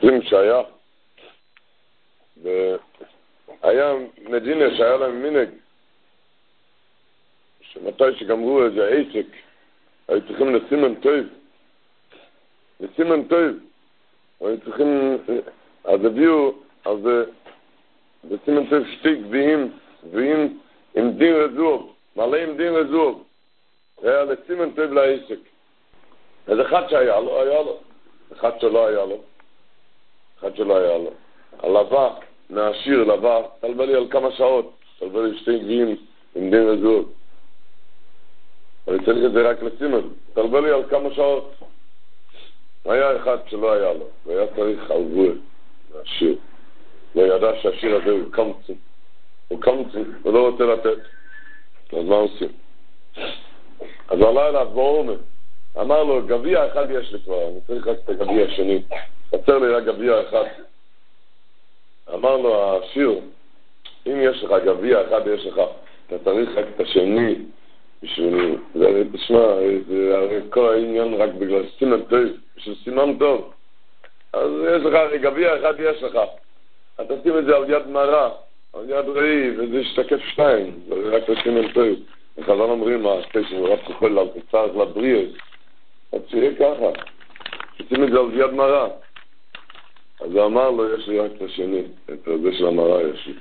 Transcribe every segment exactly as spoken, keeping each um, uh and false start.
זוכרים שהיה והיה מדינה שהיה להם מנהג שמתי שגמרו איזה עסק היו צריכים לסימן טוב לסימן טוב היו צריכים אז הביאו אז לסימן טוב שתי גביעים גביעים עם דין רזוב מלא עם דין רזוב היה לסימן טוב לעסק אז אחד שהיה לו היה לו אחד שלא היה לו אחד שלא היה לו הלווה מהשיר לווה תלווה לי על כמה שעות תלווה לי שתי גביעים עם דין רזוב אני צריך את זה רק לסימן תלווה לי על כמה שעות היה אחד שלא היה לו והיה צריך הלווה מהשיר לא ידע שהשיר הזה הוא קמצן הוא קמצן ולא רוצה לתת אז מה עושים? אז עלה אליו באורמן אמר לו גביע אחד יש לי כבר אני צריך רק את הגביע השני עצר לי רק גביע אחד אמר לו השיר אם יש לך גביע אחד יש לך אתה צריך רק את השני בשביל זה תשמע זה כל העניין רק בגלל סימן טוב בשביל סימן טוב אז יש לך גביע אחד יש לך אתה שים את זה על יד מרה על יד ראי וזה ישתקף שתיים זה רק לסימן טוב החז"ל אומרים הספיישן הוא רק תוכל על קצר לבריא אז שיהיה ככה שים את זה על יד מרה אז הוא אמר לו יש לי רק את השני את זה של המרה יש לי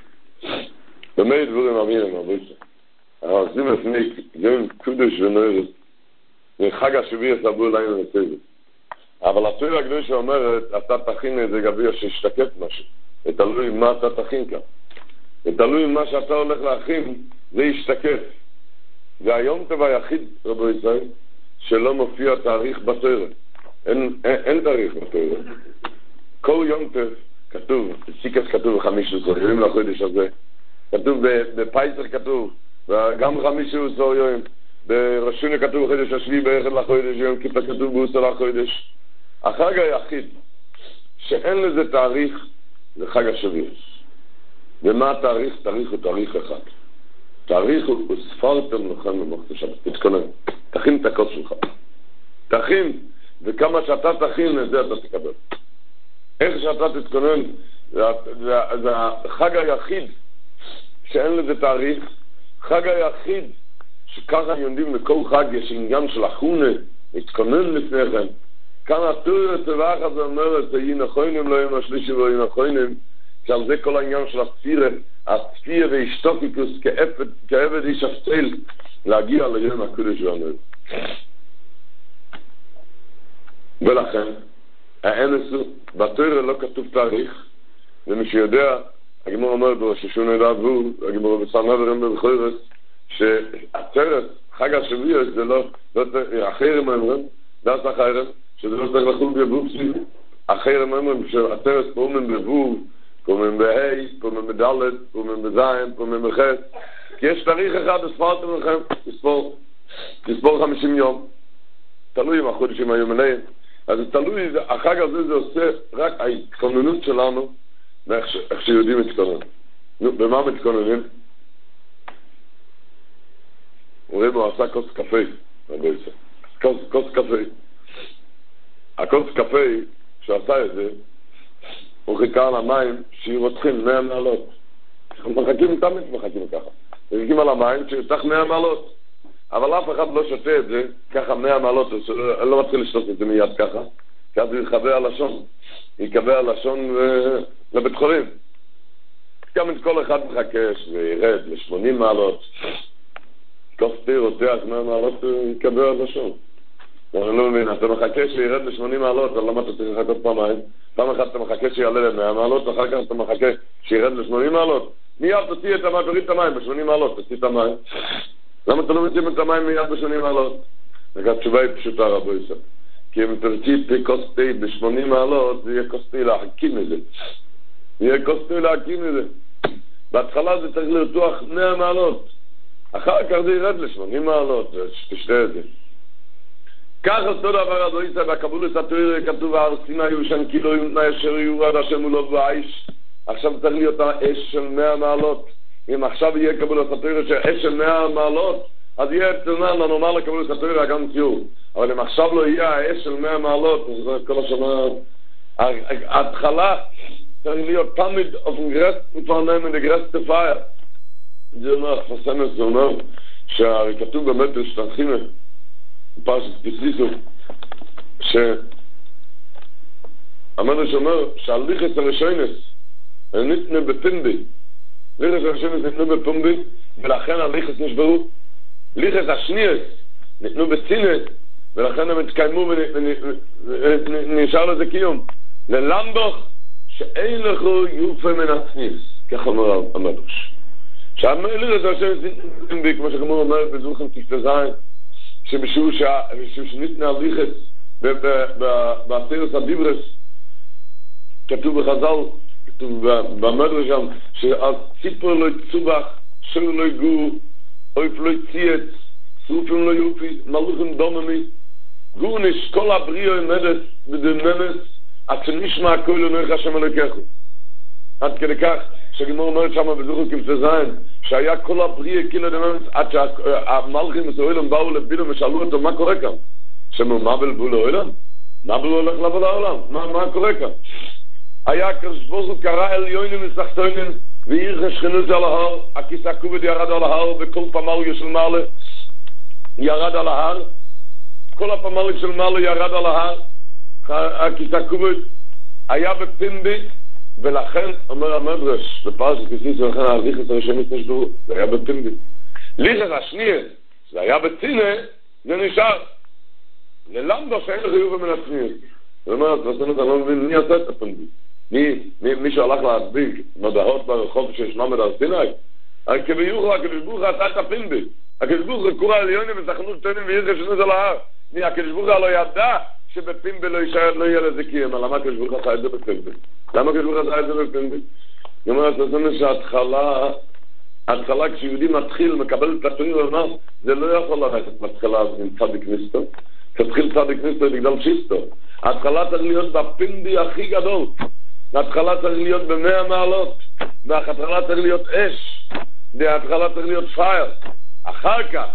במי דבורים אמינים אבריסה העושים לפני יום קודש ונוערת מחג השביעי הסבור להם לצוות אבל התורה הקדושה אומרת אתה תכין איזה גביע שישתקף משהו ותלוי מה אתה תכין כאן ותלוי מה שאתה הולך להכין זה ישתקף והיום טוב היחיד רבו ישראל שלא מופיע תאריך בתורה אין, אין, אין תאריך בתורה כל יום טוב כתוב בסיקס כתוב חמישה עשר ימים לחודש הזה כתוב בפייסר כתוב וגם חמישה עשר יום בראשונה כתוב חודש השביעי באחד לחודש יום כיפה כתוב בעשר לחודש החג היחיד שאין לזה תאריך זה חג השבוע ומה התאריך? תאריך הוא תאריך אחד תאריך הוא ספרתם לכם במחת השבת תתכונן תכין את הכוס שלך תכין וכמה שאתה תכין את זה אתה תקבל איך שאתה תתכונן זה, זה, זה החג היחיד שאין לזה תאריך חג היחיד שככה יודעים לכל חג יש עניין של החונה להתכונן לפניכם כאן התורה הצבח הזה אומרת יהי נכונים לא יום השלישי ויהי נכונים שעל זה כל העניין של הספירה הספיר והשתוקיקוס כעבד, כעבד איש הפצל להגיע ליום הקודש והנוער ולכן האנס בתורה לא כתוב תאריך ומי שיודע הגמור אומר בראש השונה דעבור הגמור בסנהדרין בבחורס שהתרת חג השבוע זה לא אחרים אומרים דעת אחרים שזה לא צריך לחול בבובסי אחרים אומרים שהתרת פורמים בבוב פורמים בהי, פורמים בדלת פורמים בזין, פורמים בחס כי יש תאריך אחד הספרתם לכם תספור תספור חמישים יום תלוי אם החודשים היו מלאים אז זה תלוי החג הזה זה עושה רק ההתכוננות שלנו איך שיודעים מתכונן נו, במה מתכוננים? רואים הוא עשה כוס קפה כוס, כוס קפה הכוס קפה שעשה את זה הוא חיכה על המים שירותחים מאה מעלות מחכים תמיד מחכים ככה מחכים על המים שירתח מאה מעלות אבל אף אחד לא שותה את זה ככה מאה מעלות אני לא מתחיל לשתות את זה מיד ככה כי אז הוא יחווה הלשון יקווה הלשון לבית חולים גם את כל אחד מחכש וירד ל-שמונים מעלות כוס תה רותח מאה מעלות יקווה הלשון אני לא מבין, אתה מחכה שירד ל-שמונים מעלות אז למה אתה צריך לחכות פעמיים? פעם אחת אתה מחכה שיעלה ל-מאה מעלות אחר כך אתה מחכה שירד ל-שמונים מעלות מיד תוציא את המים, תוריד את המים ב-שמונים מעלות תוציא את המים למה אתה לא מוצאים את המים מיד ב-שמונים מעלות? התשובה היא פשוטה רבו ישראל כי אם תרצי כוס תה ב-שמונים מעלות זה יהיה כוס תה להקים את זה זה יהיה כוס תה להקים את זה בהתחלה זה צריך לרתוח מאה מעלות אחר כך זה ירד ל-שמונים מעלות תשתה את זה כך אותו דבר אדוני זה בקבולת התורה כתוב הארסים היו שם כאילו אשר יורד השם הוא לא באש עכשיו צריך להיות האש של מאה מעלות אם עכשיו יהיה קבולת התורה שאש של מאה מעלות אז יהיה תנן הנורמל לקבולת התורה גם ציור אבל אם עכשיו לא יהיה האש של מאה מעלות אז כל השנה ההתחלה צריך להיות תמיד auf dem größten Vornehmen, der größte Feier. זה אומר, חסנס, זה אומר, שהרי כתוב באמת בשתנחימה, בפרשת כסיסו, שהמדרש אומר שהליכס הראשונס, ניתנה בפומבי, ליכס הראשונס ניתנו בפומבי, ולכן הליכס נשברו. ליכס השניאס ניתנו בצינס, ולכן הם התקיימו ונשאר לזה קיום. ללמדוך שאין לכו יופה מן הצניס, כך אומר המדרש. שהליכס הראשונס ניתנו בפומבי, כמו שכמור אומרת בזוכם תשתזיים, שבשביל שניתנה הליכס בעשרת הדיברס, כתוב בחז"ל, כתוב במדרש שם, שאז ציפור לא יצובח, שור לא יגור, אויף לא יציית, שרופים לא יופי, מלוכים דוממי, גורניש, כל הבריאו עמדת בדממס, עד שנשמע הכל ונורך השם אלוקיך. עד כדי כך, שגמור אומרת שם בזוכר כמתזיין, שהיה כל הבריאו כאילו דממס, עד שהמלכים מסוילם באו לבילו ושאלו אותו מה קורה כאן. שאומר, מה בלבו לעולם? מה בלבו הולך לבוא לעולם? מה, מה קורה כאן? היה כסבוזו קרא עליונים וסחטונים, ועיר חשכנות על ההר, הכיסא כובד ירד על ההר, וכל פמליה של מעלה ירד על ההר, כל הפמליה של מעלה ירד על ההר, הכיסא כובד היה בפומבי, ולכן אומר המדרש, בפרשת כסיסו, ולכן הליכס הראשונס נשברו, זה היה בפומבי. ליכס השנייה, זה היה בצינה, זה נשאר. ללמדו שאין לך יובה מן הצניעות. זאת אומרת, בסנות אני לא מבין, מי עשה את הפומבי? מישהו הלך להדביק מדעות ברחוב שיש ממד על סיני? הכביוכו, הכבישבוכה עשה את הפומבי. הכבישבוכה קורא עליונים וסחנות תנים ועיר חשנות על ההר. הכבישבוכה לא ידע שבפומבי לא יהיה לזה קיים. למה הכבישבוכה עשה את זה בפומבי? למה הכבישבוכה עשה את זה בפומבי? זאת אומרת, בסנות שההתחלה, ההתחלה כשיהודי מתחיל, מקבל את התורים ואומר, זה לא יכול ללכת בהתחלה עם צדיק ניסטו. תתחיל צדיק ניסטו בגלל שיסטו. ההתחלה צריך להיות בפומבי הכי גדול. ההתחלה צריך להיות במאה מעלות. וההתחלה צריך להיות אש. וההתחלה צריך להיות פייר. אחר כך,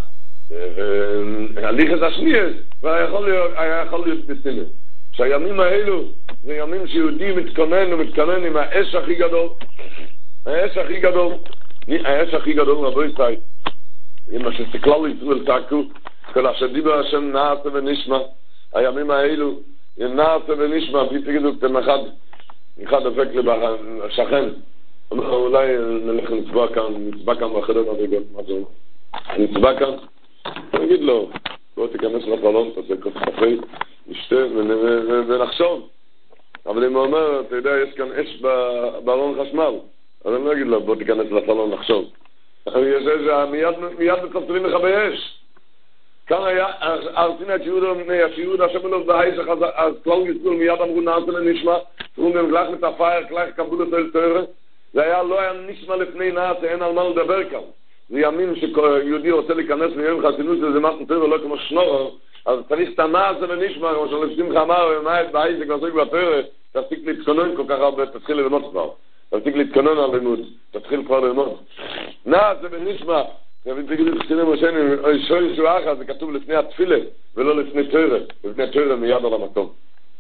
הליכס השנייה, והיה יכול להיות בסיני. שהימים האלו, זה ימים שיהודי מתכונן ומתכונן עם האש הכי גדול. האש הכי גדול. האש הכי גדול רבו ישראל. עם מה שסכלל ישראל תעקו. כל אשר דיבר השם נעשה ונשמע. הימים האלו, נעשה ונשמע, בלי תגידו כתם אחד, אחד דפק לשכן. אולי נלך נצבע כאן, נצבע כאן בחדר מדרגות, מה זה? נצבע כאן, נגיד לו, בוא תיכנס לחלון, תעשה כוס קפה, נשתה ונחשוב. אבל אם הוא אומר, אתה יודע, יש כאן אש בארון חשמל, אז אני לא אגיד לו, בוא תיכנס לחלון, נחשוב. יש איזה, מיד מצפצלים לך באש. כאן היה, ארצינה את שיהודה, השם אלוהים בהיסח, אז כלל גסגול מיד אמרו נעשה לנשמע, תראו גם גלח מתאפייר, גלח קבול את אל זה היה, לא היה נשמע לפני נעשה, אין על מה לדבר כאן. זה ימים שיהודי רוצה להיכנס מיום חסינות, זה מתן תורה לא כמו שנור, אז צריך את הנעשה לנשמע, כמו שלפשים לך אמר, ומאית בהיסח ועסוק בתורה, תפסיק להתכונן כל כך הרבה, תתחיל ללמוד כבר. תפסיק להתכונן על לימוד, תתחיל כבר ללמוד. נעשה ונשמע, ואם תגידו חסינים ראשונים, שואל שהוא אחת, זה כתוב לפני התפילה, ולא לפני תורה, לפני תורה מיד על המקום.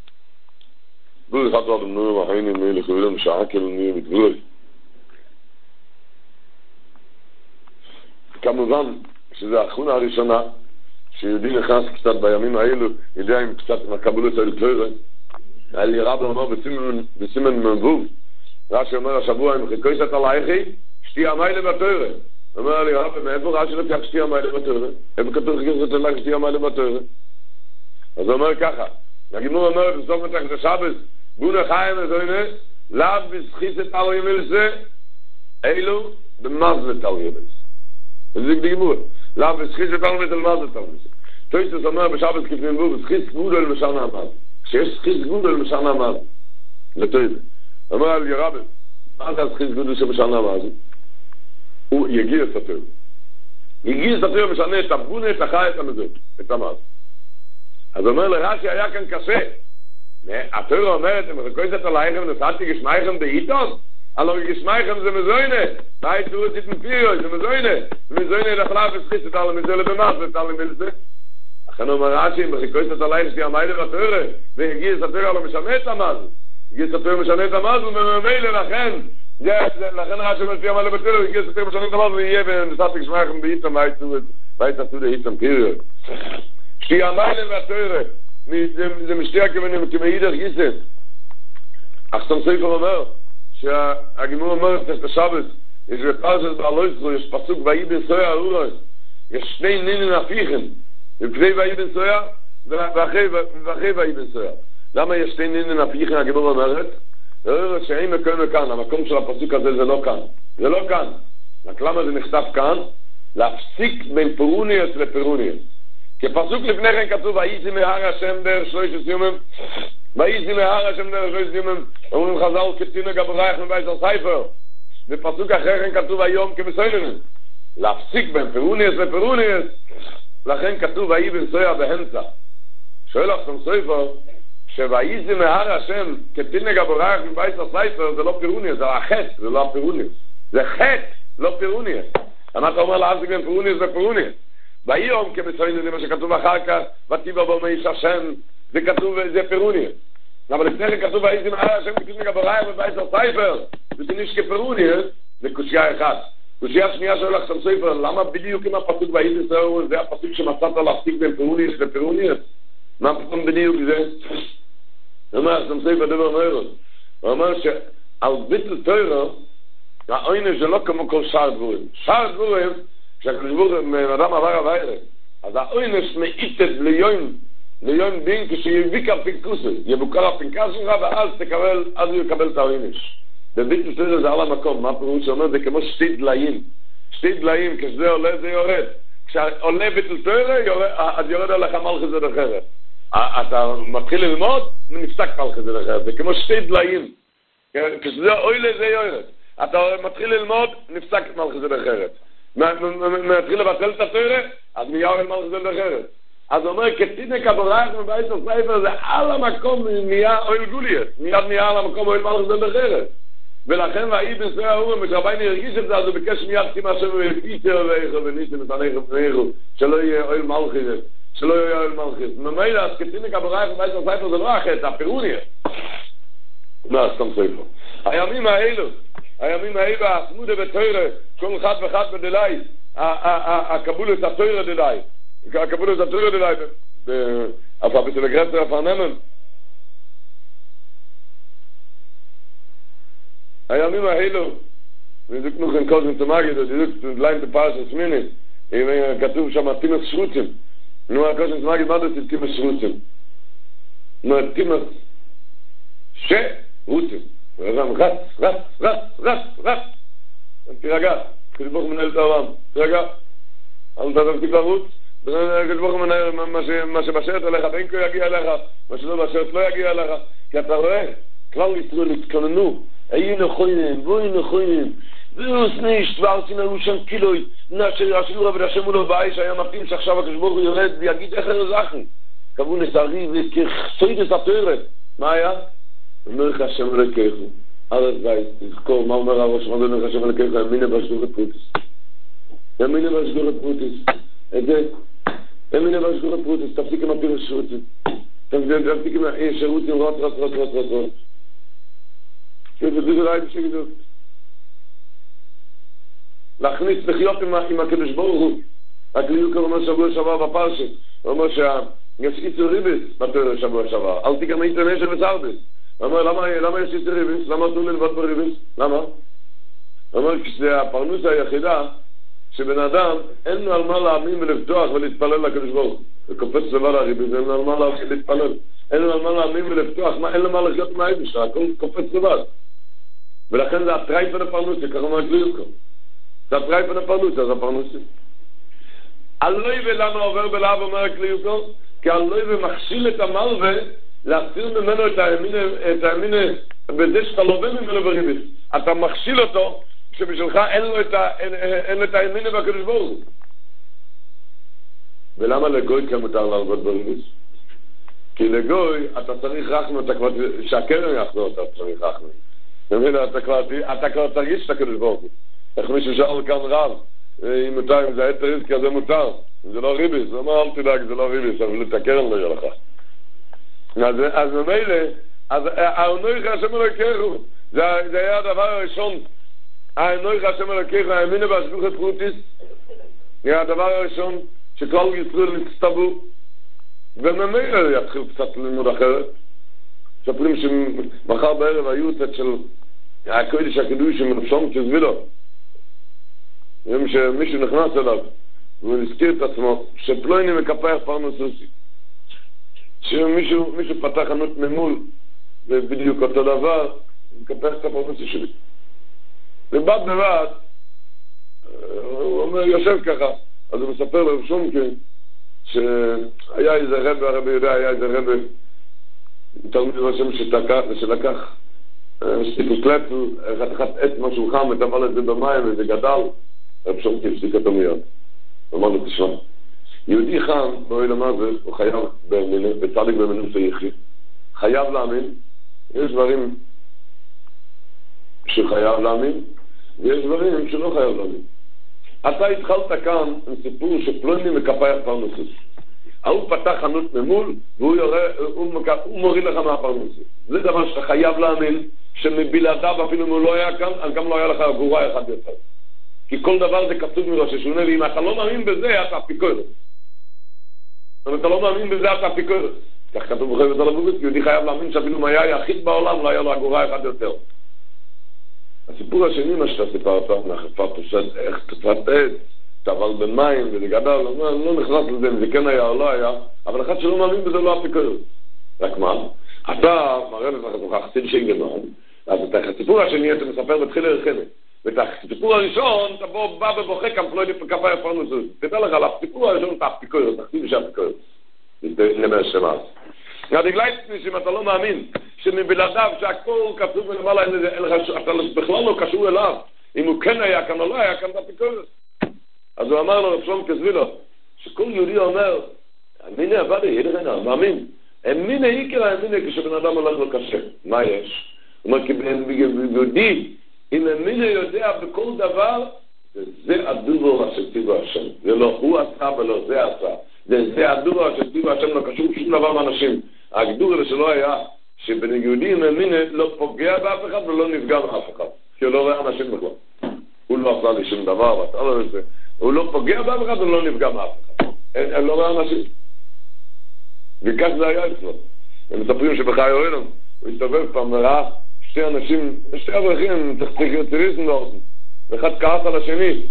בור אחד על נויר והיינים מלך ואילם שעקל נויר וגבוי. כמובן שזה האחרונה הראשונה, שיהודי נכנס קצת בימים האלו, יודע אם קצת מקבלו את תורה, היה לי רב אומר בסימן מבוב, רש"י אומר השבוע, אם חיקוי שאת עלייכי, שתי המיילה בתורה. אומר לי, רב, מאיפה רש"י לוקח שתי המיילה בתורה? איפה כתוב חיקוי שאת עלייך שתי המיילה בתורה? אז הוא אומר ככה, הגימור אומר בסוף מתחת השבס, בונה חיים וזוינה, לאו בסחיס את על ימלסה, אילו במזלת על ימלסה. וזה גימור, לאו בסחיס את על ימלסה, במזלת על ימלסה. תויסטוס אומר בשבס כפנים בו, בסחיס גודל משל נעמד. כשיש סחיס גודל משל נעמד, לתויסטוס. אומר לי, רבי, מה זה הסחיס גודל שמשל נעמד? הוא יגיע את התורה. יגיע את התורה משנה את הבונה, את החי, את המזות, את המז. אז אומר לרש"י, היה כאן קשה. התורה אומרת, אם חכויסת עלייכם ונשאתי גשמייכם באיתון, הלוא גשמייכם זה מזוינה. מה יצאו את מפירו, זה מזוינה. מזוינה לכלה וסחיסת על המזולה במס, ועל המלזה. לכן אומר רש"י, אם חכויסת עלייכם שתהיה המיילה בתורה, והגיע את התורה, הלוא משנה את המז. גיס התורה משנה את המזל, וממילא לכן, לכן רש"י מציע מה לבטל, גיס התורה משנה את המזל, ויהיה ונסתק שמעכם באיתם, והייתעשו לאיתם, פיריוד. שתי המיילה והתורה, זה משתי הכוונים, כמאידך גיסת. אחסם ספר אומר, שהגימור אומר את השבת, יש בפרשת בעלויסרו, יש פסוק ויהי בן סויה אורוס, יש שני נינן הפיכן, לפני ויהי בן סויה, ואחרי ויהי בן סויה. למה יש שני נינן הפיכן, הגימור אומרת? זה שאין מקום מכאן, המקום של הפסוק הזה זה לא כאן. זה לא כאן. רק למה זה נכתב כאן? להפסיק בין פירוניוס לפירוניוס. כפסוק לפני כן כתוב, ויהי מהר השם דרך שלוש ימים, ויהי מהר השם דרך שלוש ימים, אומרים חז"ל כתינוק הברייך מבית הספר. בפסוק אחר כן כתוב היום כבסוילן. להפסיק בין פירוניוס לפירוניוס, לכן כתוב ויהי בן סויה באמצע. שואל אחסם סופר, שויהי מהר השם כתינוק הברייך מבית הספר, זה לא פירוניוס, זה החטא, זה לא הפירוניוס. זה חטא, לא פירוניוס. אנחנו אומר להפסיק בין פירוניוס לפירוניוס. ויום כבסוילן, זה מה שכתוב אחר כך, ותיבא בו מאיש השם, זה כתוב, זה פירוניוס. אבל לפני כן כתוב ויהי מהר השם כתינוק הברייך מבית הספר, זה נשכי פירוניוס, זה קושיה אחד. קושיה שנייה שואל אחסם סופר, למה בדיוק עם הפסוק ויהי בן סויה, זה הפסוק שמצאת להפסיק בין פירוניוס לפירוניוס? מה פתאום בדיוק זה? הוא אומר, אחסם סופר דבר מאוד. הוא אומר שעל ביטל תורה, העונש זה לא כמו כל שאר דבורים. שאר דבורים, כשהקדוש ברוך הוא אדם עבר עבירה, אז העונש מאיתת ליום, ליום דין, כשיביק הפנקוסי, יבוקר הפנקס שלך, ואז תקבל, אז הוא יקבל את העונש. בביטל תורה זה על המקום, מה פירוש שאומר? זה כמו שתי דליים. שתי דליים, כשזה עולה זה יורד. כשעולה ביטל תורה, אז יורד עליך מלכות זה אחרת. אתה מתחיל ללמוד, ונפסק מלכות זה אחרת. זה כמו שתי דליים. כשזה עולה זה יורד. אתה מתחיל ללמוד, נפסק מלכות זה אחרת. מתחיל לבטל את התורה, אז מיד מלכות זה אחרת. אז הוא אומר, כתינוק הברייך מבית הספר, זה על המקום נהיה אוהל גוליית. מיד נהיה על המקום אוהל מלכות זה אחרת. ולכן ויהי בן סויה אורוס, כשרביינו הרגיש את זה, אז הוא ביקש מיד שימה שם ופיצר ואיכו וניסים את הנכו פניכו, שלא יהיה אוהל מלכות, שלא יהיה אוהל מלכות. ממילא, אז כתינוק הברייך מבית הספר זה לא החטא, הפירוניה. מה, סתם ספר. הימים האלו, הימים האלו, הסמודה בתורה, כל אחד ואחד בדלי, הקבולת התורה דלי, הקבולת התורה דלי, אפה בטלגרציה הפרנמן, הימים האלו, וזוקנו כאן קוזן תמגד, וזוק ליין בפרשת שמיני, כתוב שם תימס שרוצים, נו, הקוזן תמגד, מה זה תימס שרוצים? נו, תימס שרוצים. ורזם, רץ, רץ, רץ, רץ, רץ. תירגע, הקדוש ברוך הוא מנהל את העולם, תירגע. אל תפסיק לרוץ, הקדוש ברוך הוא מנהל מה שבשרת עליך, בין כה יגיע אליך, מה שלא בשרת לא יגיע אליך, כי אתה רואה, כלל ישראל התכוננו, היו נכונים, בואי נכונים, ואוסני שטוורצין הראשון קילוי, נאשר יעשו רבי השם מולו באש, היה מפתים שעכשיו הקדוש ברוך הוא יורד ויגיד איך הרזחנו. קבעו נסערי וכסויד את התוארת. מה היה? אומר לך השם אלוקיכו, ארץ בית, תזכור מה אומר הראש רבנו לך השם אלוקיכו, ימינה בשגור את פרוטיס. ימינה בשגור את פרוטיס. את זה, ימינה בשגור את פרוטיס, תפסיק עם הפירוש שירותים. תפסיק עם שירותים, רץ, רץ, רץ, רץ, רץ, רץ. זה ראי בשגדות. להכניס לחיות עם הקדוש ברוך הוא. הכליוק אומר שבוע שעבר בפרשת, הוא אומר שיש איצו ריביס בתורה שבוע שעבר, אל תיקרא מאיתו נשב וסרביס. הוא אומר, למה יש איצו ריביס? למה אסור ללבד בריביס? למה? הוא אומר, כשזה הפרנוס היחידה, שבן אדם אין לו על מה להאמין ולפתוח ולהתפלל לקדוש ברוך הוא. זה קופץ לבד הריביס, אין לו על מה להתפלל. אין לו על מה להאמין ולפתוח, אין לו מה לחיות מהאיביס, הכל קופץ לבד. ולכן זה הטרייפה לפרנוסי, ככה אומר כליוקו. זה הטרייפה לפרנוסי, אז הפרנוסי. אלוהי ולמה עובר בלאו אומר כליוקו? כי אלוהי ומכשיל את המלווה להסיר ממנו את הימין בזה שאתה לובן ממנו בריביס. אתה מכשיל אותו שבשבילך אין לו את הימין בקדוש ברוך הוא. ולמה לגוי כן מותר להרבות בריביס? כי לגוי אתה צריך רחנו, שהקרן יחזור אתה צריך רחנו. אתה כבר תרגיש את הקדוש ברוך הוא. איך מישהו שאל כאן רב, אם מותר, אם זה היה תריס כזה מותר, זה לא ריביס, הוא אומר אל תדאג, זה לא ריביס, אבל את הקרן לא יהיה לך. אז ממילא, אז האנוכי השם אלוקיך, זה היה הדבר הראשון, האנוכי השם אלוקיך, האמינו בהשגוחת פרוטיס, זה הדבר הראשון שכל ישראל נצטוו, וממילא יתחיל קצת לימוד אחרת. מספרים שמחר בערב היו קצת של הקודש הקדוש עם נפשום כזבילו, יום שמישהו נכנס אליו והוא נזכיר את עצמו שפלויני מקפח פרנסוסי, שמישהו מישהו פתח חנות ממול ובדיוק אותו דבר הוא מקפח את הפרנסוסי שלי, ובד בבד הוא אומר יושב ככה. אז הוא מספר לרב שומקין שהיה איזה רב, הרב יודע, היה איזה רב תלמיד השם שלקח שתקלטו אחד אחד עת משהו חם וטבל את זה במים וזה גדל. רב שומקין הפסיק אותו מיד, אמר לו תשמע, יהודי חם לא יודע מה זה, הוא חייב בצדיק במנוס היחיד, חייב להאמין. יש דברים שחייב להאמין ויש דברים שלא חייב להאמין. אתה התחלת כאן עם סיפור שפלוני מקפח פרנסוס. הוא פתח חנות ממול והוא יורה, הוא, מק... הוא מוריד לך מהפרנסוס. זה דבר שאתה חייב להאמין שמבלעדיו אפילו אם הוא לא היה כאן, גם לא היה לך גרוע אחד יותר. כי כל דבר זה כתוב מראש השונה, ואם אתה לא מאמין בזה, אתה אפיקורס. אם אתה לא מאמין בזה, אתה אפיקורס. כך כתוב בחייבת על הבוגס, יהודי חייב להאמין שאפילו אם היה היחיד בעולם, לא היה לו גרוע אחד יותר. הסיפור השני מה שאתה סיפרת, נחפת פושט איך תפרטט, תבל במים וזה גדל, לא, לא נכנס לזה אם זה כן היה או לא היה, אבל אחד שלא מאמין בזה לא אפיקורס. רק מה? אתה מראה לך חסיד שינגלמן, אז את הסיפור השני אתה מספר בתחיל הרחמת. ואת הסיפור הראשון אתה בא ובוכה כמפלוידי כפה יפרנסוס. תדע לך, הסיפור הראשון אתה אפיקורס, תחתים שאפיקורס. נביא השם אז. הדגלייטניס, אם אתה לא מאמין שמבלעדיו שהכל כתוב ולמעלה, אתה בכלל לא קשור אליו, אם הוא כן היה כאן או לא היה כאן, אתה פיקורס. אז הוא אמר לו רב שלום כזבילו, שכל יהודי אומר, אמיני עבדי, ידענה, מאמין. אמיני איקרא אמיני כשבן אדם הולך לו קשה. מה יש? הוא אומר, כי ביהודי, אם אמיני יודע בכל דבר, זה הדובר אשר ציווה השם. זה לא הוא עשה ולא זה עשה. זה הדובר אשר ציווה השם, לא קשור שום דבר מאנשים. הגדור הזה שלא היה, שבן יהודי עם אמיני לא פוגע באף אחד ולא נפגע באף אחד. כי הוא לא רואה אנשים בכלל. הוא לא עשה לי שום דבר, ואתה לא רואה את זה. הוא לא פוגע באף אחד ולא נפגע באף אחד. הם לא רואה אנשים. וכך זה היה אצלו. הם מספרים שבחיי אוהלם, הוא הסתובב פעם וראה שתי אנשים, שתי אברכים, צעיריסטים דורסן, ואחד כעס על השני.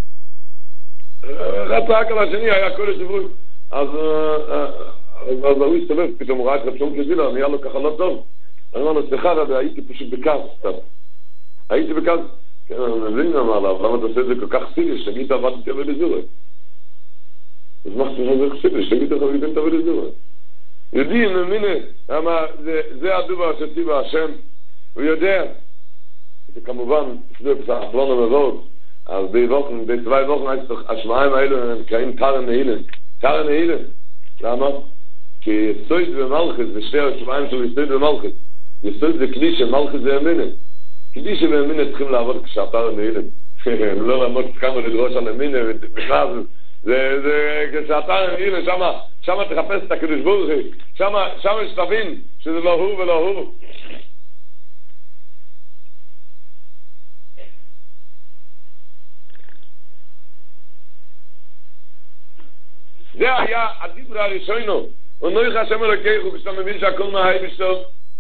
אחד צעק על השני, היה כל השיבוי. אז הוא הסתובב, פתאום הוא ראה את רב שלום כזבילו, נהיה לו ככה לא טוב. אני אומר לו, סליחה, הייתי פשוט בכעס, סתם. הייתי בכעס. כן, אני מבין, אמר לה, למה אתה עושה את זה כל כך סילי, שתגיד עבדתי עבד לזורת. אז מה חושב שזה חסידי, שתגיד עבדתי עבד לזורת. יודעים, הנה, זה הדובר שציווה השם, הוא יודע. זה כמובן, זה פסח אחרון המבוד, אז בווכן, בצווי ווכן, השמיים האלו הם קראים תרן נהילן. תרן נהילן. למה? כי יסוד ומלכת, זה שתי השמיים של יסוד ומלכת. יסוד זה קדישה, מלכת זה אמינה. קדישה ואמינה צריכים לעבוד כשהתרן נהילן. לא לעמוד כמה לדרוש על אמינה, ובכלל זה, זה, כשהתרן נהילן, שמה, שמה תחפש את הקדוש ברוך הוא, שמה, שמה שתבין שזה לא הוא ולא הוא. זה היה הדיבור הראשונו, ונויך השם אלוקיך, וכשאתה מבין שהכל נהי בשטוב.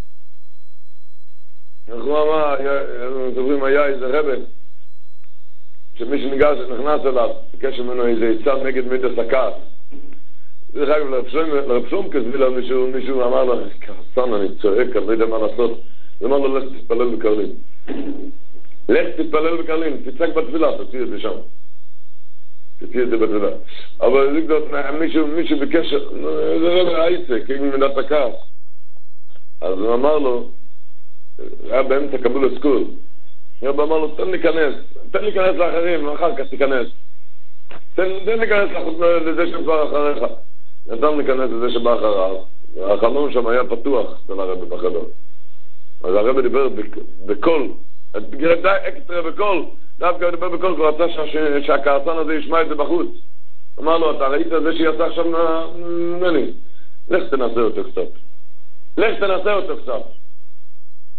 אנחנו אמר, מדברים, היה איזה רבן, שמי שניגש, נכנס אליו, בקש ממנו איזה עצה נגד מידת הכעס. דרך אגב, לרב שלום כזבילו, מישהו, מישהו אמר לו, כעסן, אני צועק, אני לא יודע מה לעשות. הוא אמר לו, לך תתפלל בקרלין. לך תתפלל בקרלין, תצעק בתפילה, תוציא את זה שם. תוציא את זה בתפילה. אבל זה גדות, מישהו, מישהו בקשר, זה לא העיצה, כאילו מידת הכעס. אז הוא אמר לו, היה באמצע קבול הסקול. הוא אמר לו, תן להיכנס, תן להיכנס לאחרים, אחר כך תיכנס. תן להיכנס לזה שבא אחריך. נתן להיכנס לזה שבא אחריו. החלום שם היה פתוח אצל הרבי בחדר. אז הרבי דיבר בקול, די אקסטרה בקול, דווקא דיבר בקול, הוא רצה שהכעסן הזה ישמע את זה בחוץ. אמר לו, אתה ראית את זה שיצא עכשיו ממני? לך תנסה אותו קצת. לך תנסה אותו קצת.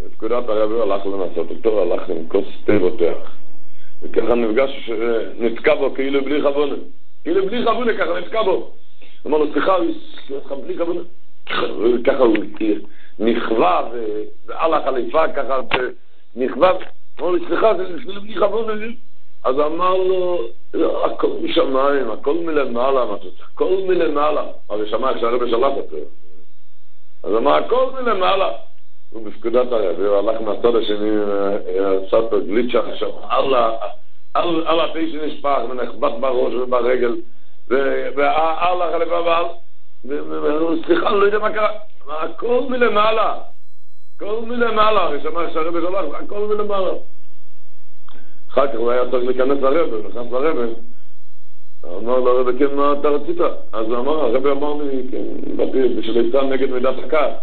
בפקודת הרבי הלך לנסות אותו, הלך עם כוס תה רותח. וככה נפגש, נתקע בו כאילו בלי חבונה. כאילו בלי חבונה, ככה נתקע בו. אמר לו, סליחה, בלי חבונה. ככה הוא נכווה ועל החליפה, ככה נכווה. אמר לו, סליחה, זה בלי חבונה. אז אמר לו, הכל משמיים, הכל מלמעלה, הכל מלמעלה. אבל שמע, כשהרבי שלח אותו. אז אמר, הכל מלמעלה. הוא בפקודת הרבי, הוא הלך מהצד השני, עשה פה גליצ'ה שם, על הפה שנשפך, ונחבט בראש וברגל, ועל החליפה ועל, סליחה, אני לא יודע מה קרה, הכל מלמעלה, הכל מלמעלה, ושמע שהרבי שלח, הכל מלמעלה. אחר כך הוא היה צריך להיכנס לרבי, הוא נכנס לרבי, אמר לו, הרבי, כן, מה אתה רצית? אז הוא אמר, הרבי אמר לי, כן, באתי בשביל עצה נגד מידת הכעס.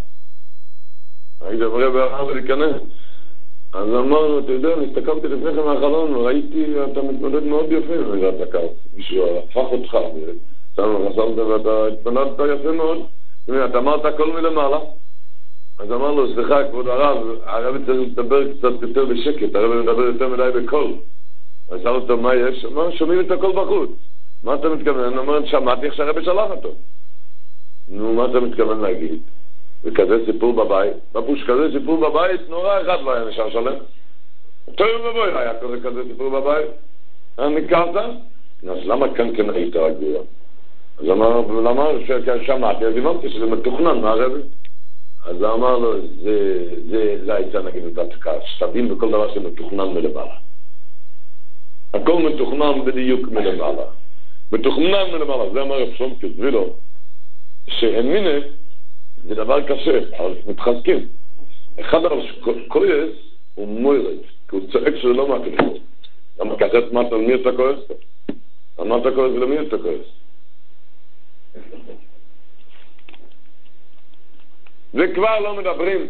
הייתי אמרה באחר להיכנס. אז אמרנו, אתה יודע, הסתכלתי לפני כן מהחלון, ראיתי, אתה מתמודד מאוד יפה במידת הכעס. מישהו הפך אותך, ושם חסמת ואתה התמודדת יפה מאוד. אתה אמרת הכל מלמעלה. אז אמר לו, סליחה, כבוד הרב, הרב צריך לדבר קצת יותר בשקט, הרב מדבר יותר מדי בקול. אז שאל אותו, מה יש? אמר, שומעים את הכל בחוץ. מה אתה מתכוון? הוא אומר, שמעתי איך שהרב שלח אותו. נו, מה אתה מתכוון להגיד? וכזה סיפור בבית, בפוש כזה סיפור בבית, נורא אחד לא היה נשאר שלם. טוב ובואי, היה כזה כזה סיפור בבית. אני קרת? אז למה כאן כן היית רק ביום? אז אמר, למה ששמעתי, אז הבנתי שזה מתוכנן מהרבי. אז אמר לו, זה, זה, זה הייתה נגיד את התקה, שתבין בכל דבר שמתוכנן מלמעלה. הכל מתוכנן בדיוק מלמעלה. מתוכנן מלמעלה, זה אמר אפשום כזבילו, שהאמינה, זה דבר קשה, אבל מתחזקים. אחד הרב שכועס הוא מוירד, כי הוא צועק שזה לא מהקדוש. למה כחת מה אתה, למי אתה כועס? על מה אתה כועס ולמי אתה כועס? וכבר לא מדברים.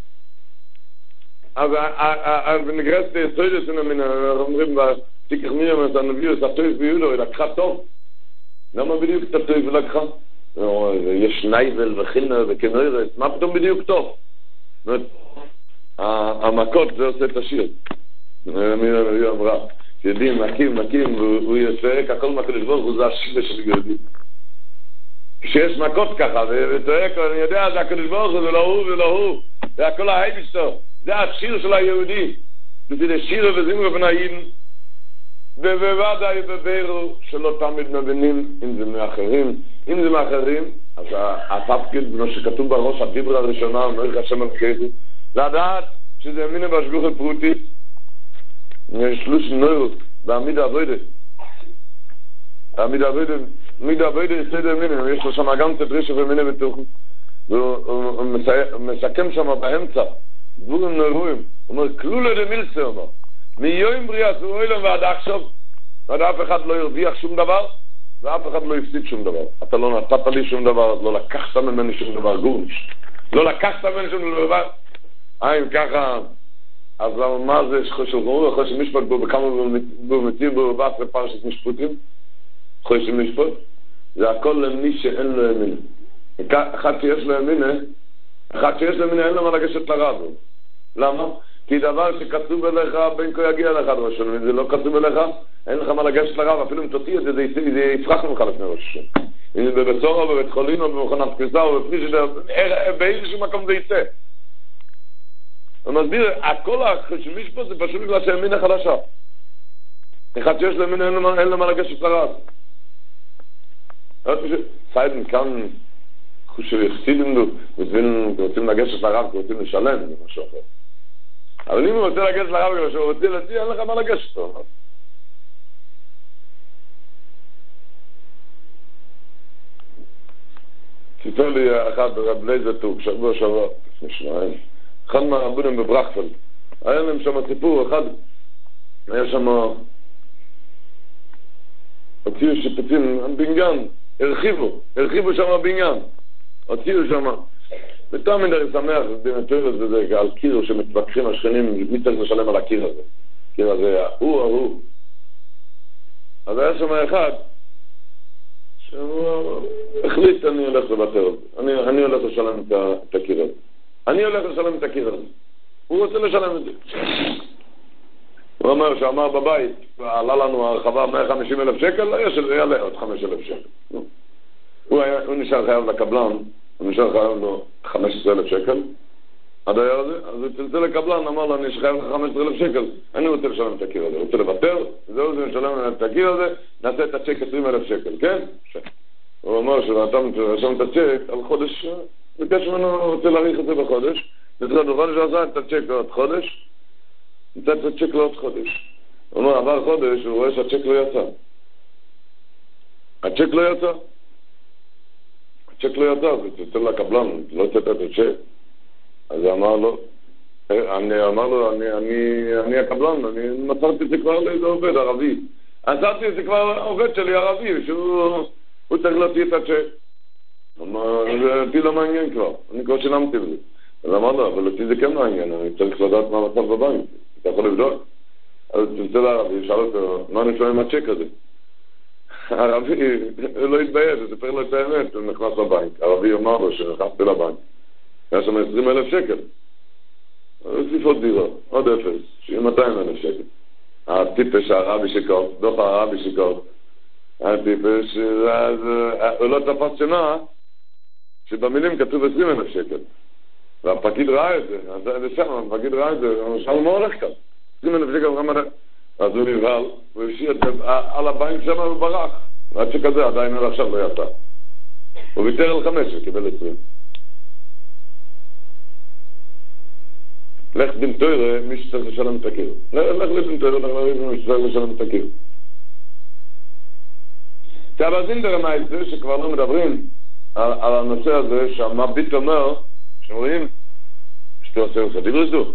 אז בנגרס תסוידס מן אומרים בתיקח מיום את הנביא את הטויף ביודו, היא לקחה טוב. למה בדיוק את הטויף לקחה? יש נייבל וחילנר וכנוירס, מה פתאום בדיוק טוב? המכות זה עושה את השיר. היא אמרה, יודעים, מקים, מקים, והוא יצועק, הכל מהקדוש ברוך הוא, זה השיר של יהודים. כשיש מכות ככה, וצועק, אני יודע, זה הקדוש ברוך הוא, זה לא הוא ולא הוא, זה הכל ההייבשטו, זה השיר של היהודי. זה שיר וזימור ונעים, ובוודאי בבירו שלא תמיד מבינים אם זה מאחרים. אם זה מאחרים, אז התפקיד, כמו שכתוב בראש הדיברה הראשונה, מלך השם אלוקינו, לדעת שזה אמינה בהשגוח פרוטי, שלוש נוירות, בעמיד העבודה. בעמיד העבודה, עמיד העבודה יסד אמינה, יש לו שם גם תדריש ואמינה בתוכן, והוא מסכם שם באמצע, דבורים נוירויים, הוא אומר, כלולה דמילסה, הוא אומר, מיום בריאה, הוא רואה לו ועד עכשיו, ועד אף אחד לא ירוויח שום דבר, ואף אחד לא יפסיד שום דבר. אתה לא נתת לי שום דבר, אז לא לקחת ממני שום דבר, גורניש. לא לקחת ממני שום דבר. אה, אם ככה, אז מה זה שחושב גורניש? אחרי שמשפט בו, בכמה בו מתיר בו, בעצר פרשת משפוטים, אחרי שמשפט, זה הכל למי שאין לו ימין. אחד שיש לו ימין, אחד שיש לו ימין, אין לו מה לגשת לרב. למה? כי דבר שכתוב אליך, בין כה יגיע לך דבר שלנו, זה לא כתוב אליך, אין לך מה לגשת לרב, אפילו אם תוציא את זה, זה יפרח ממך לפני ראש השם. אם זה בבית סוהר, או בבית חולין, או במכונת כניסה, או בפריג'ידר, באיזשהו מקום זה יצא. הוא מסביר, הכל החשמיש פה זה פשוט בגלל שהימין החדשה. אחד שיש לימין, אין לו מה לגשת לרב. סיידן כאן, חושב יחסידים לו, רוצים לגשת לרב, רוצים לשלם, זה משהו אחר. אבל אם הוא רוצה לגשת לרב, כמו שהוא רוצה להציע, אין לך מה לגשת לו. סיפר לי אחד רב לייזר טורק, שבוע שבוע, לפני שניים, אחד מהרבונים בברכפלד, היה להם שם סיפור, אחד, היה שם, הוציאו שיפוצים, בניין, הרחיבו, הרחיבו שם בניין, הוציאו שם, ותמיד אני שמח, במטר הזה, על קיר שמתווכחים השכנים, מי צריך לשלם על הקיר הזה? הקיר הזה, הוא, הוא. אז היה שם אחד, שהוא החליט, אני הולך לוותר על זה. אני, אני הולך לשלם את הקיר הזה. אני הולך לשלם את הקיר הזה. הוא רוצה לשלם את זה. הוא אומר שאמר בבית, עלה לנו הרחבה מאה וחמישים אלף שקל, לא יש שזה יעלה עוד חמישה אלף שקל. הוא, היה, הוא נשאר חייב לקבלן, הוא נשאר חייב לו חמישה עשר אלף שקל, עד היה הזה, אז הוא צלצל לקבלן, אמר לו, אני חייב לך חמישה עשר אלף שקל, אני רוצה לשלם את הקיר הזה, הוא רוצה לוותר, זהו, זה משלם את הקיר הזה, נעשה את הצ'ק עשרים אלף שקל, כן? הוא אומר שנתן לשלם את הצ'ק על חודש, ביקש ממנו, הוא רוצה להאריך את זה בחודש, נתחיל בחודש עשה את הצ'ק לעוד חודש, נתן את הצ'ק לעוד חודש. הוא אומר, עבר חודש, הוא רואה שהצ'ק לא יצא. הצ'ק לא יצא. הצ'ק לא יצא, אז הוא צלצל לקבלן, לא יצאת את הצ'ק. אז הוא אמר לו, אני אמר לו, אני, אני, אני הקבלן, אני מצרתי את זה כבר לאיזה עובד ערבי. מצרתי את זה כבר עובד שלי ערבי, שהוא הוא צריך להוציא את הצ'ק. זה אותי לא מעניין כבר, אני כבר שילמתי בזה. אז אמר לו, אבל אותי זה כן מעניין, אני צריך לדעת מה המצב בבנק, אתה יכול לבדוק? אז צלצל לערבי, שאל אותו, מה אני שואל עם הצ'ק הזה? הערבי לא התבייש, הוא ספר לו את האמת, הוא נכנס לבנק. הערבי אמר לו שנכנסתי לבנק, היה שם עשרים אלף שקל. הוא הוסיף עוד דירה, עוד אפס, שיהיה מאתיים אלף שקל. הטיפש הרבי שיקר, דוח הרבי שיקר, הטיפש, הוא לא תפס שנה, שבמילים כתוב עשרים אלף שקל. והפקיד ראה את זה, אז זה שם, הפקיד ראה את זה, הוא שאל מה הולך כאן? עשרים אלף שקל, רמה לה. אז הוא נבהל, הוא השאיר את זה על הבנק שם וברח. ועד שכזה עדיין עד עכשיו לא יצא. הוא ויתר על חמש וקיבל עשרים. לך דין תוירה, מי שצריך לשלם את הקיר. לך לדין תוירה, לך לריב מי שצריך לשלם את הקיר. תאבזין דרמי את זה שכבר לא מדברים על, על הנושא הזה שהמביט אומר, שרואים, שתו עשר עשר דיברס דו.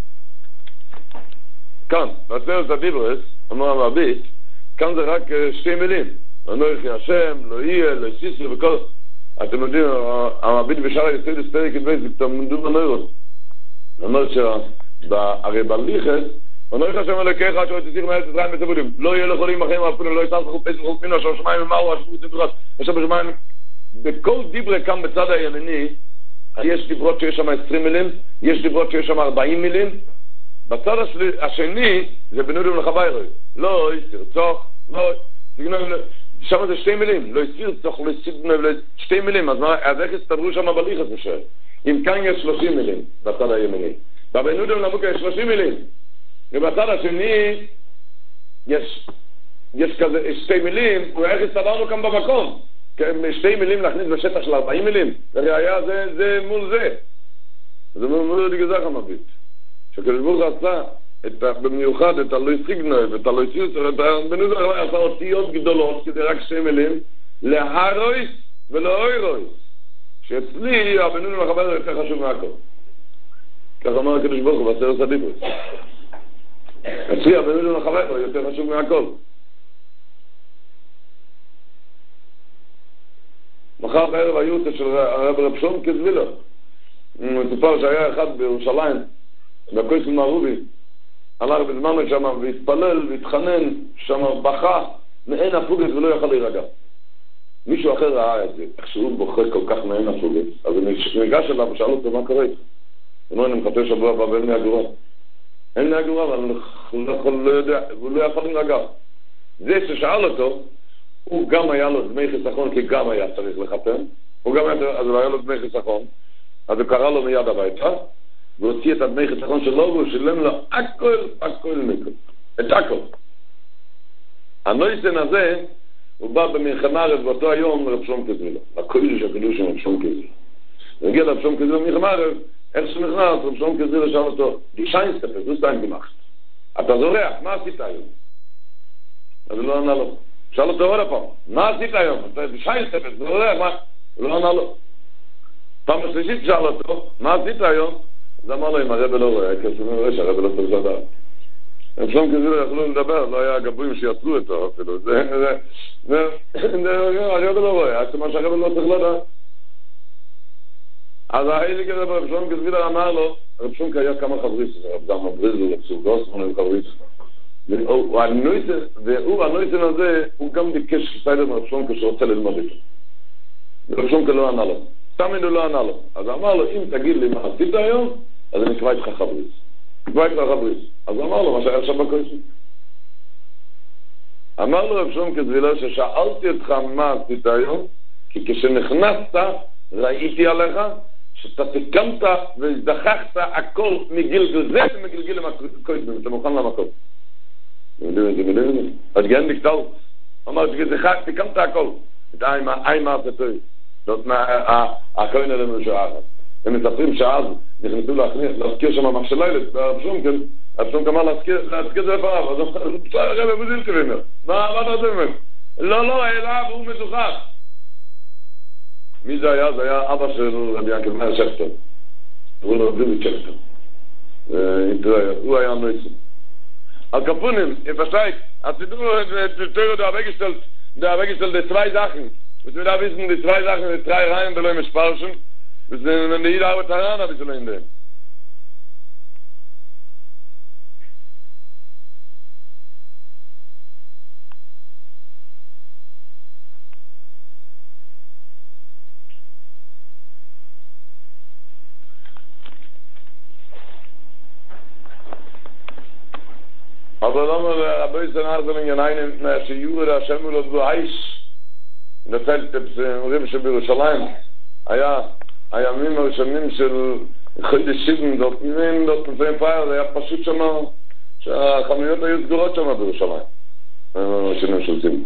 כאן, בעשר עשר דיברס, אומר המביט, כאן זה רק שתי מילים. אנוכי השם, לא יהיה, לא יסיסו וכל... אתם יודעים, המביט בשער היסוד הספרי כתבי זה תמדו בנוירות. זאת אומרת שהרי בליכס, אנוכי השם אלוקיך אשר תציר מארץ ישראל מצבודים. לא יהיה לחולים אחרים אפילו, לא יסער חופש וחופמינו, אשר שמיים ומאו, אשר מוצאים תורת, אשר בשמיים... בכל דיברה כאן בצד הימני, יש דיברות שיש שם עשרים מילים, יש דיברות שיש שם ארבעים מילים, בצד השני זה בנודם לחווירוי. לא יסרצוך, לא... שם זה שתי מילים, לא יסרצוך, לא יסרצוך, שתי מילים, אז, מה, אז איך הסתדרו שם בליכס משל? אם כאן יש שלושים מילים, בצד הימני. בבנודם למוקה יש שלושים מילים. ובצד השני יש, יש כזה שתי מילים, ואיך הסתדרנו כאן במקום? שתי מילים להכניס בשטח של ארבעים מילים, וראיה זה, זה מול זה. זה מול זה גזח המביט. שכשבור עשה את, במיוחד את הלוי סיגנוי ואת הלוי סיוסר, את הבנוזר עשה אותיות גדולות, כדי רק שתי מילים, להרויס ולאוירויס. שאצלי הבנוזר מחבר זה יותר חשוב מהכל. כך אמר הקדוש ברוך הוא בעשרת הדיברות. אצלי הבנוזר מחבר זה יותר חשוב מהכל. מחר בערב היורצה של הרב רב שלום כזווילו. מסופר שהיה אחד בירושלים, בקויס מערובי, הלך בזמן שם והתפלל והתחנן, שם בכה, מעין הפוגס ולא יכל להירגע. מישהו אחר ראה את זה, איך שהוא בוכה כל כך מעין הפוגס, אז הוא ניגש אליו ושאל אותו מה קורה איתך. הוא אומר, אני מחכה שבוע הבא ואין לי אגורה. אין לי אגורה, אבל הוא לא יכול, לא יודע, הוא לא יכול להירגע. זה ששאל אותו, הוא גם היה לו דמי חיסכון, כי גם היה צריך לחתן. הוא גם היה, אז הוא היה לו דמי חיסכון. אז הוא קרא לו מיד הביתה, והוציא את הדמי חיסכון שלו, והוא שילם לו הכל, הכל מכל. את הכל. הנויסן הזה, הוא בא במלחמה ערב באותו היום לרב שלום כזווילו. לקודש הקדוש של רב שלום כזווילו. הוא הגיע לרב שלום כזווילו במלחמה ערב, איך שנכנס, רב שלום כזווילו שאל אותו, די שיינסטפס, הוא סתם גמחת. אתה זורח, מה עשית היום? אז הוא לא ענה לו. שאל אותו עוד הפעם, מה עשית היום? אתה שיינסטפס, זה זורח, מה? הוא לא ענה לו. פעם השלישית שאל אותו, מה עשית היום? אז אמר לו, אם הרב לא רואה, כי הוא רואה שהרב לא צריך לדעת. הם שם כזה לא יכלו לדבר, לא היה גבויים שיצרו אותו אפילו. זה, זה, זה, הרב לא רואה, עד שמה שהרב לא צריך לדעת. אז האילי כזה ברב שלום כזווילה אמר לו, רב שלום היה כמה חבריס, רב דם הבריזו, רב סוגוס, מונה חבריס. והוא הנויסן הזה, הוא גם ביקש סיידר מרב שלום כשרוצה ללמוד איתו. רב שלום לא ענה לו. תמיד הוא לא ענה לו. אז אמר לו, אם תגיד לי מה עשית היום, אז אני אקבע איתך חבריס. בית לחבריס. אז הוא אמר לו מה שהיה שם בקויסים. אמר לו רב שלום כזבילה ששאלתי אותך מה עשית היום, כי כשנכנסת ראיתי עליך שאתה תקמת והזדחכת הכל מגלגל זה ומגלגל למקויסים, אתה מוכן למקום. אתם יודעים את זה, יודעים את זה? אז גן נקטל, אמר שתקמת הכל, את אי מעשה טוב. זאת אומרת, הכהן אלינו לשעה אחת. הם מספרים שאז נכנסו להזכיר שם המחשלילת, והרב שומקל, הרב שומקל אמר להזכיר את זה לפניו, אז הוא אומר, בסדר, רבי בוזיל כבימר, מה אתה עושה ממנו? לא, לא, אליו הוא מדוחק. מי זה היה? זה היה אבא של רבי ינקל מאיר שכטר. הוא לא עובדים את שכטר. הוא היה נויסון. על קפונים, פשטייק, הצידור תראו דה הבגשטל, דה הבגשטל דה צווי זכן. ושמי דה ויסן דה צווי זכן, דה צווי רעים ולא משפרשן. וזה נהיד הרבה טרנה בשביל אין דהם. אבל למה רבי סנארזלינג עיניים שיורד השם ולא זו איש נפלת אומרים שבירושלים היה הימים הראשונים של חודש שבעים דות מילים דות נפיים פייר זה היה פשוט שם שהחנויות היו סגורות שם בירושלים שנים של סיום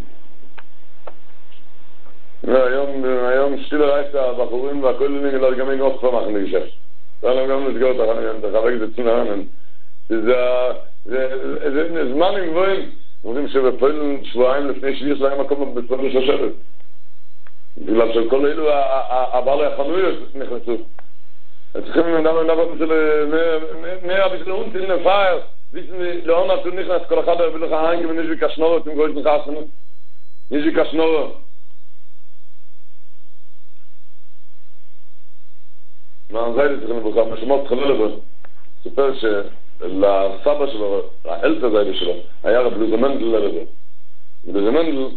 היום שתיל ראית הבחורים והכוללים אלא גם אין אוף פעם אחרי שש זה היה גם לסגור את החנויות תחבק את צנרנן זה זמנים גבוהים אומרים שבפעיל שבועיים לפני שביעי שלהם מקום בפעיל שושבת בגלל של כל אלו הבעלי החנויות נכנסו צריכים לדעת מאה בשביל אונטין לפייר לא נתו נכנס כל אחד הביא לך האנגי ונשבי קשנורו אתם גורית לך אסנו נשבי קשנורו מה זה הייתי צריכים לבוקר משמעות תחלה לבוא סופר שלסבא שלו האלת הזה שלו היה רב לוזמנדל לרבו לוזמנדל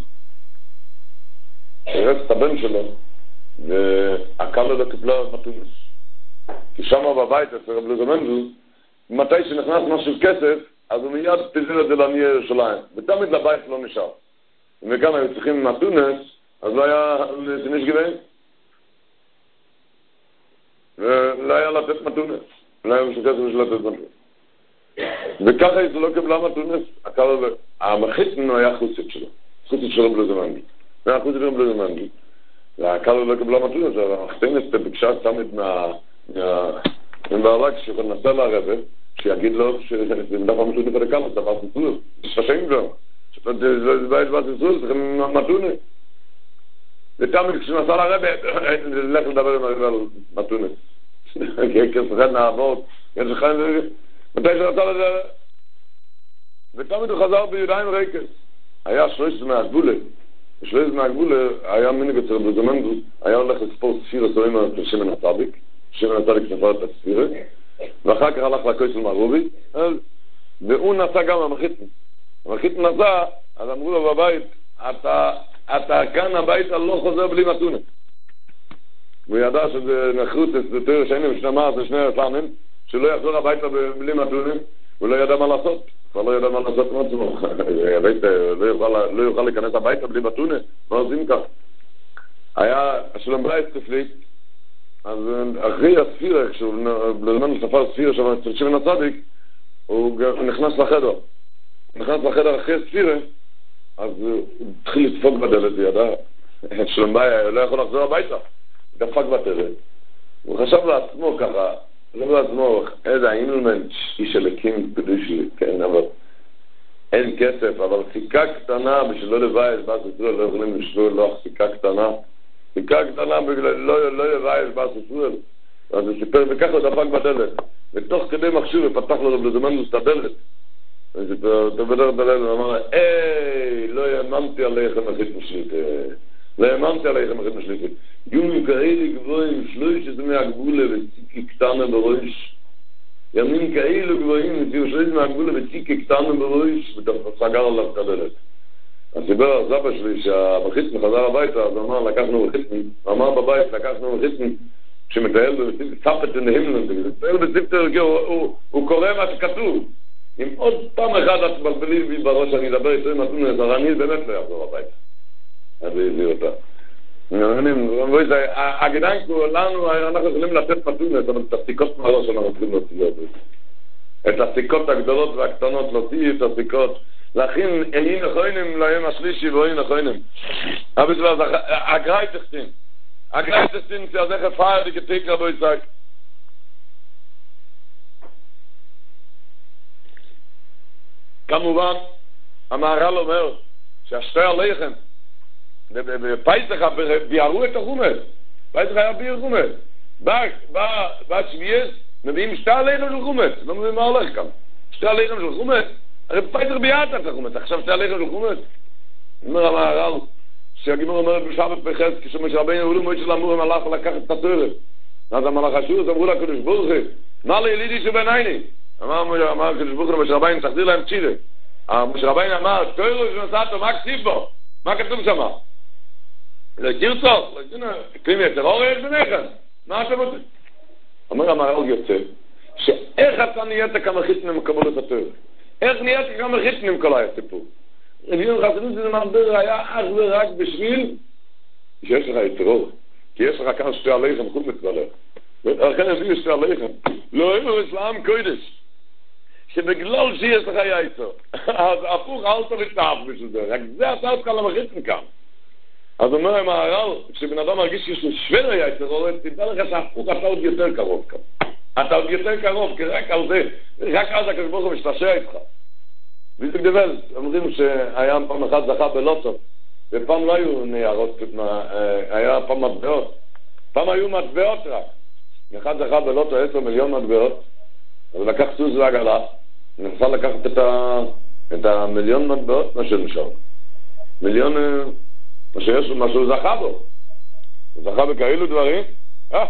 הרץ את הבן שלו והקל לו לקפלה מתונס כי שם בבית אצל רב לוזמנדל מתי שנכנס משהו כסף אז הוא מיד פיזר את זה לעניי ירושלים ותמיד לבית לא נשאר וגם היו צריכים מתונס אז לא היה לסניש גבין ולא היה לתת מתונס לא היה משהו כסף בשביל לתת מתונס וככה זה לא קבלה מתונס המחיתן היה חוצית שלו חוצית של רב לוזמנדל ואחוז דברים בלי זמנגי. והקל לא קבלה מתונס, אבל המחתנת ביקשה תמיד מהבעלה כשהוא נסע לרבא, שיגיד לו שזה מדף המתונס את הקל, זה דבר סיסול. זה שפשעים כבר. זה בית דבר סיסול, זה מתונס. ותמיד כשנסע לרבא, לך לדבר עם הרבא על מתונס. כי כסכן נעבוד, כסכן זה... מתי שרצה לזה... ותמיד הוא חזר בידיים ריקס. היה שלוש מהגבולה. בשלוש מהגבולה היה מיניג אצל רב לוזמנדל, היה הולך לספור ספירה סורים על שמן הצדיק, שמן הצדיק נפל את הספירה, ואחר כך הלך לכויס של מערובי, והוא נסע גם המחיתן. המחיתן נסע, אז אמרו לו בבית, אתה, אתה כאן הביתה לא חוזר בלי מתונס. והוא ידע שזה נחוץ, זה תיאור שנים, שני מעש ושני רפנים, שלא יחזור הביתה בלי מתונס, הוא לא ידע מה לעשות. כבר לא ידע מה לעשות מעצמו, לא יוכל להיכנס הביתה בלי מתונס, מה עושים כך? היה שלום ברייס תפליט, אז אחרי הספירה, כשהוא בזמן ספר ספירה שם אצל שמן הצדיק, הוא נכנס לחדר. הוא נכנס לחדר אחרי הספירה, אז הוא התחיל לדפוק בדלת וידע, שלום ברייס לא יכול לחזור הביתה, דפק בדלת. הוא חשב לעצמו ככה, לא לעצמו, איזה אינלמנט איש אלקים קדושי, כן, אבל אין כסף, אבל סיכה קטנה בשביל לא לבייס, בס ישראל לא יכולים לשלול, לא סיכה קטנה, סיכה קטנה בגלל לא לבייס, בס ישראל, אז הוא סיפר, וכך הוא דפק בדלת, ותוך כדי מחשוב ופתח לו לזמנדל את הדלת, אז הוא תבדר בדלת ואמר, היי, לא האמנתי עליכם אחית משלית, לא האמנתי עליכם אחית משלית, יומים כאלה גבוהים, שלוש שזה מהגבולה וציקי קטנה בראש. ימים כאלה גבוהים, שלוש מהגבולה וציקי קטנה בראש, וסגר עליו כדלת. אז סיבר הסבא שלי שהמחיתן חזר הביתה, אז אמר, לקחנו מחיתן, אמר בבית, לקחנו מחיתן, שמתאר ספת in the himmel, מתאר בספר, הוא קורא מה שכתוב. אם עוד פעם אחד את מבלבלים בי בראש, אני אדבר עשרים נתון לזה, אני באמת לא יחזור הביתה. אז זה יזיר אותה. הגדנקו לנו, אנחנו יכולים לתת מתונת, אבל את הסיכות מהראש אנחנו צריכים להוציא את זה. את הסיכות הגדולות והקטנות, להוציא את הסיכות. להכין אין נכונים ליום השלישי ואין נכונים. אבל זה הגראי תחתין. הגראי תחתין, זה איך הפער לי כתיקה בו יצג. כמובן, המהר"ל אומר שהשתי הלחם, בפייסח ביארו את החומר. פייסח היה ביר חומר. בא שביעס, מביאים שתי הלחם של חומר. לא מבין מה הולך כאן. שתי הלחם של חומר. הרי פייסח ביאת את החומר. עכשיו שתי הלחם של חומר. אומר המהר"ל, שהגימור אומר בשבת פחס, כשמשה רבינו הולו מועד של אמורים הלך לקחת את התורה. אז המלאך השורס אמרו לקדוש ברוך הוא, מה לילידי שבעיני? אמר הקדוש ברוך הוא למשה רבינו, תחזיר להם צ'ילה. משה רבינו אמר, תוירו שנסעתו, מה כתיב בו? מה כתוב שם? לא תרצוף, כלים יצר אור יש ביניכם. מה אתם רוצים? אומר המהר"ל יוצא, שאיך אתה נהיית כמחיתנים לקבל את התורה? איך נהיית כמחיתנים כל הסיפור? רביון חסידות זה מדבר היה אך ורק בשביל שיש לך יתרור, כי יש לך כאן שתי הלחם חוץ מצוולך. לכן הביאו שתי הלחם. לא היו אצלם קודש, שבגלל שיש לך יתרור, אז הפוך אל תבטח בשביל זה, רק זה אתה אותך למחיתן כאן. אז אומר המהר"ל, כשבן אדם מרגיש שיש לו שוור יתרור, תדע לך שהפוך אתה עוד יותר קרוב כאן. אתה עוד יותר קרוב, כי רק על זה, רק אז הקדוש ברוך הוא משתעשע איתך. ויזק דבל, אומרים שהיה פעם אחת זכה בלוטו, ופעם לא היו ניירות, היה פעם מטבעות. פעם היו מטבעות רק. אחד זכה בלוטו עשר מיליון מטבעות, אז לקח סוס ועגלה, ונפסה לקחת את, ה, את המיליון מטבעות, מה שנשאר. מיליון, מה שיש, מה שהוא זכה בו. הוא זכה בכאלו דברים, אה,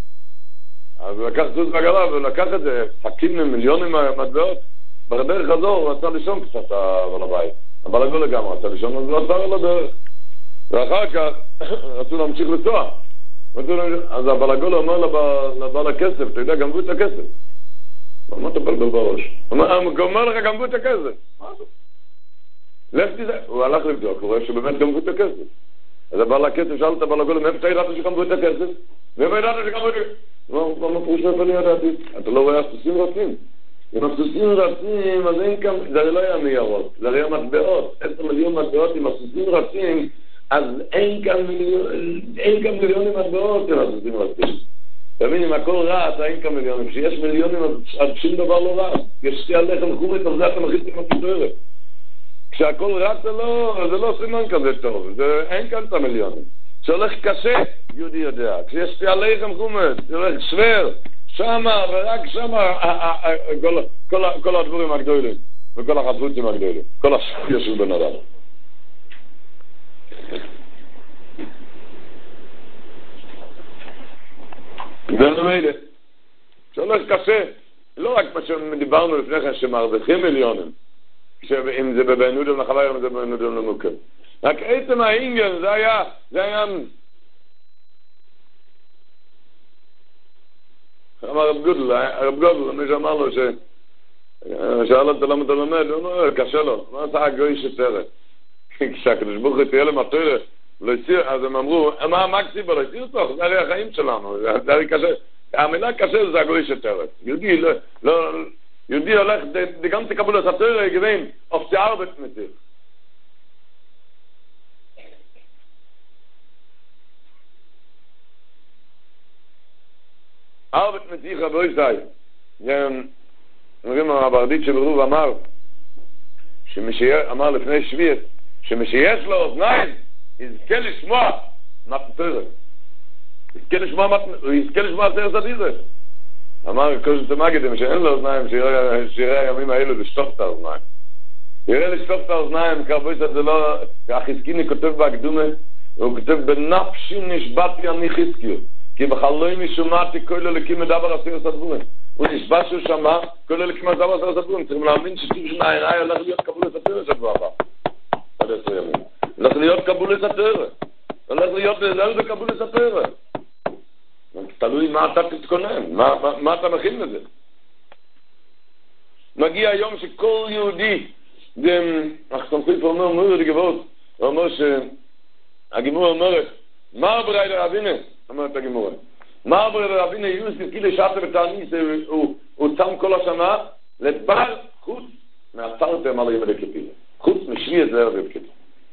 אז הוא לקח סוס ועגלה, ולקח את זה, חכים למיליונים מטבעות, בדרך הזו הוא רצה לישון קצת על הבית. אבל הגול לגמרי רצה לישון, אז הוא עצר על הדרך. ואחר כך רצו להמשיך לנסוע. אז הבלגול אומר לבעל הכסף, אתה יודע, גנבו את הכסף. מה אתה בלבל בראש? הוא אומר לך, גנבו את הכסף. מה זה? לך תדע. הוא הלך לבדוק, הוא רואה שבאמת גנבו את הכסף. אז הבעל הכסף שאל את הבלגול, מאיפה אתה ידעת שגנבו את הכסף? מאיפה ידעת שגנבו את הכסף? הוא אמר, מה פרוש מאיפה אני ידעתי? אתה לא רואה הסוסים רצים. אם הסוסים רצים, אז אין כאן, זה לא היה ניירות, זה היה מטבעות, עשר מיליון מטבעות, אם הסוסים רצים, אז אין כאן מיליון, אין כאן מיליונים מטבעות, אם הסוסים רצים. תבין, אם הכל רץ, אין כאן מיליונים, כשיש מיליונים, אז שום דבר לא רץ, יש שתי הלחם חומית, אז זה אתה מכניס עם הכיתורת. כשהכל רץ, זה לא, זה לא סימן כזה טוב, זה, אין כאן את המיליונים. כשהולך קשה, יהודי יודע, כשיש שתי הלחם חומית, זה הולך שוור, שמה, ורק שמה, כל הדבורים הגדולים, וכל החצוצים הגדולים, כל השפיה של בן אדם. זה נמילה. שהולך קשה, לא רק מה שדיברנו לפני כן, שמרוויחים מיליונים, אם זה בבינודם לחוויה, אם זה בבינודם למוקם. רק עצם העניין, זה היה, זה היה... אמר רב גודל, רב גודל, מי שאמר לו ש... שאל אותו למה אתה לומד, הוא אומר, קשה לו, מה עשה הגוי שתרת? כשהקדוש ברוך הוא תהיה להם התורה, אז הם אמרו, מה הקציבה, לא יציר תוך, זה הרי החיים שלנו, זה הרי קשה, המילה קשה זה הגוי שתרת. יהודי, לא, יהודי הולך, גם תקבלו את התורה, גבין, אופציה ארבעת מתיר. ארבעת מתיחה בו ישי. אומרים הברדית שברוב אמר, אמר לפני שביעת, שמשיש לו אוזניים, יזכה לשמוע מתפרת. יזכה לשמוע יזכה לשמוע סרס עדיזה. אמר קושת המגידים, שאין לו אוזניים, שיראה הימים האלו לשטוף את האוזניים. יראה לשטוף את האוזניים, כרבו ישת זה לא, החזקיני כותב בהקדומה, הוא כותב בנפשי נשבעתי אני חזקיות. כי בחלוי משומעתי כל הלכים מדבר הסרס הדבורים. הוא נשבע שהוא שמע, כל הלכים מדבר הסרס הדבורים. צריכים להאמין שטיב שנה העירה הולך להיות קבול לסתרת שבוע הבא. עד עשרה ימים. הולך להיות קבול לסתרת. הולך להיות לזל וקבול לסתרת. תלוי מה אתה תתכונן, מה, מה, מה אתה מכין לזה. מגיע היום שכל יהודי, אך סמכוי פה אומר, אומר לגבות, הוא אומר שהגימור אומרת, מה ברי לרבינה? אומרת הגימור. מה ברי לרבינה יוסף, כי לשעת ותעניס, הוא צם כל השנה, לדבר חוץ מהצרתם על ימי כפילה. חוץ משבי את זה ערב כפילה.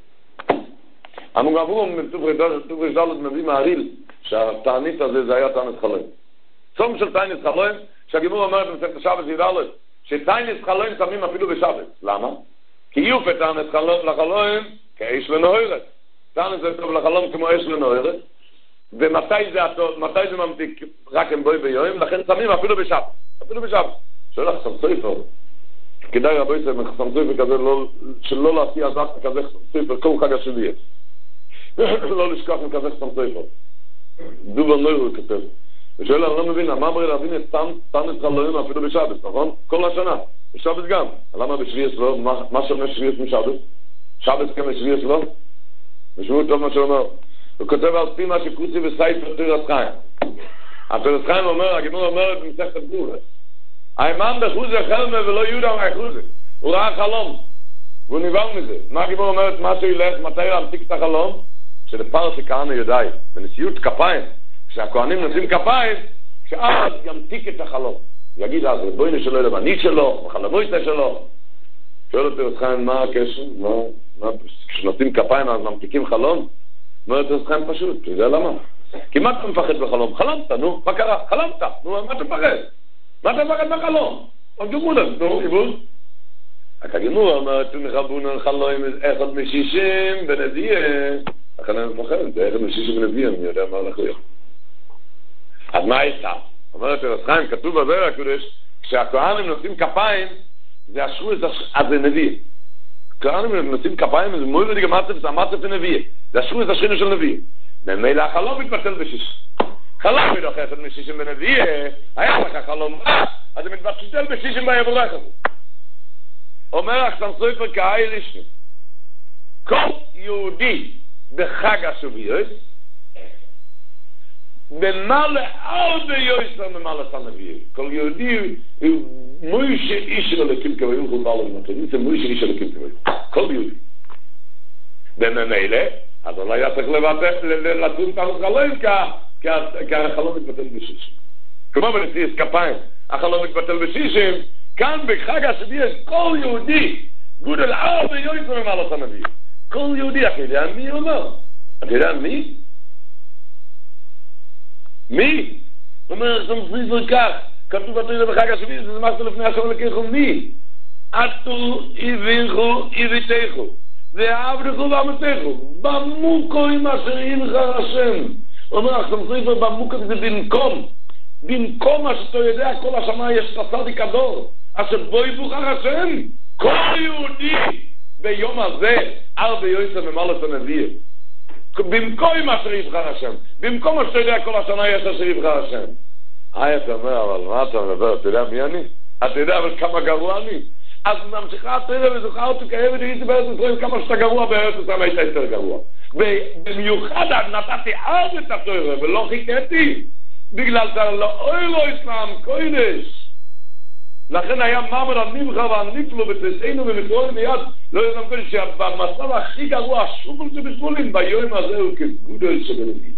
המוגעבורם בתוברי זלת מביא מהריל, שהתענית הזה זה היה תענית חלוים. צום של תענית חלוים, שהגימור אומרת במסכת השבת ידלת, שתענית חלוים שמים אפילו בשבת. למה? כי יוף את תענית לחלוים כאש לנוהרת. תענית זה טוב לחלום כמו אש לנוהרת, ומתי זה, מתי זה ממתיק רק עם בוי ביום, לכן שמים אפילו בשבת. אפילו בשבת. שואל לך סמסויפר, כדאי רבו יצא סמסויפר כזה, שלא להציע דווקא כזה סמסויפר, כל חג השביעי. לא לשכח מכזה סמסויפר. דובר נויר הוא כתב. ושואל, אני לא מבין, מה ברי להבין את תענית חלוים אפילו בשבת, נכון? כל השנה. בשבת גם. למה בשביעי לא? מה שונה שביעי משבת? שבת כן בשביעי לא? ושמעו טוב מה שאומר. הוא כותב על פי מה שקוצי בסייפר תירס חיים. התירס חיים אומר, הגימור אומרת במסכת הגבורה. האמן בחוזה חלמה ולא יהודה מהחוזה. הוא ראה חלום. והוא נבהל מזה. מה הגימור אומרת? מה שילך, מתי להמתיק את החלום? שלפרס כהנא יודעי. בנשיאות כפיים. כשהכהנים נושאים כפיים, כשאז ימתיק את החלום. יגיד אז, בואי נשאלו לבנית שלו, בחלמויסה שלו. שואל אותי חיים, מה הקשר? מה? כשנושאים כפיים אז ממתיקים חלום? אומר את חיים פשוט, אתה יודע למה? כי מה אתה מפחד בחלום? חלמת, נו, מה קרה? חלמת, נו, מה אתה מפחד? מה אתה מפחד בחלום? עוד גמולה, נו, איבוד. הכגימור אומרת, נחבון חלום אחד משישים בנביאה, לכן אני מפחד, זה אחד משישים בנביאה, אני יודע מה הולך להיות. אז מה הייתה? אומרת את חיים, כתוב בזוהר הקדוש, כשהכהנים נושאים כפיים, זה אשרו את זה נביא. כהנים נושאים כפיים, זה מוי ודיגה מצב, זה המצב לנביא. זה אשרו את השכינו של נביא. ממילא החלום מתבטל בשיש. חלום מדוח אחד משישים בנביא, היה לך חלום רע, אז זה מתבטל בשישים ביבורך הזה. אומר אך סמסויפר כהאי רשמי, כל יהודי בחג השבועות, במעלה הרבה יויסר ממעלה סנביר. כל יהודי הוא מוישה איש של הלכים כבאים כל בעל המתונים, זה מוישה איש של הלכים כבאים. כל יהודי. בממילא, אז אולי היה צריך לדון את החלום, כי החלום מתבטל בשישים. כמו בנשיאס כפיים, החלום מתבטל בשישים, כאן בחג השבועות כל יהודי גודל הרבה יויסר ממעלה סנביר. כל יהודי, אתה יודע מי אומר? אתה יודע מי? מי? הוא אומר, סמסויפר כך, כתוב בתורה בחג השבועות, זה משהו לפני השם לקחו מי? עטו יבינחו יביתיכו, ועבדכו ועמתיכו, במוקו עם אשר ילך השם. הוא אומר, סמסויפר במוקו זה במקום, במקום מה שאתה יודע, כל השנה יש צדיק הדור, אשר בו יבוחר השם, כל יהודי ביום הזה, ארבע יויסר ממעלה סנביר. במקום אשר יבחר השם, במקום מה שאתה יודע כל השנה יש אשר יבחר השם. אה, אתה אומר, אבל מה אתה מדבר? אתה יודע מי אני? אתה יודע אבל כמה גרוע אני? אז ממשיכה התורה וזוכה אותי כאבד הייתי בארץ ישראל, כמה שאתה גרוע בארץ ישראל היית יותר גרוע. במיוחד נתתי אז את התורה ולא חיכיתי, בגלל שאתה לא אוי לא אסלאם קודש. לכן היה מאמר הנמחה והנפלו בתסעינו ומתרואי מיד לא יודעים קודש שבמצב הכי גרוע השוקל שבשמאלים ביום הזה הוא כגודל שבנביאים.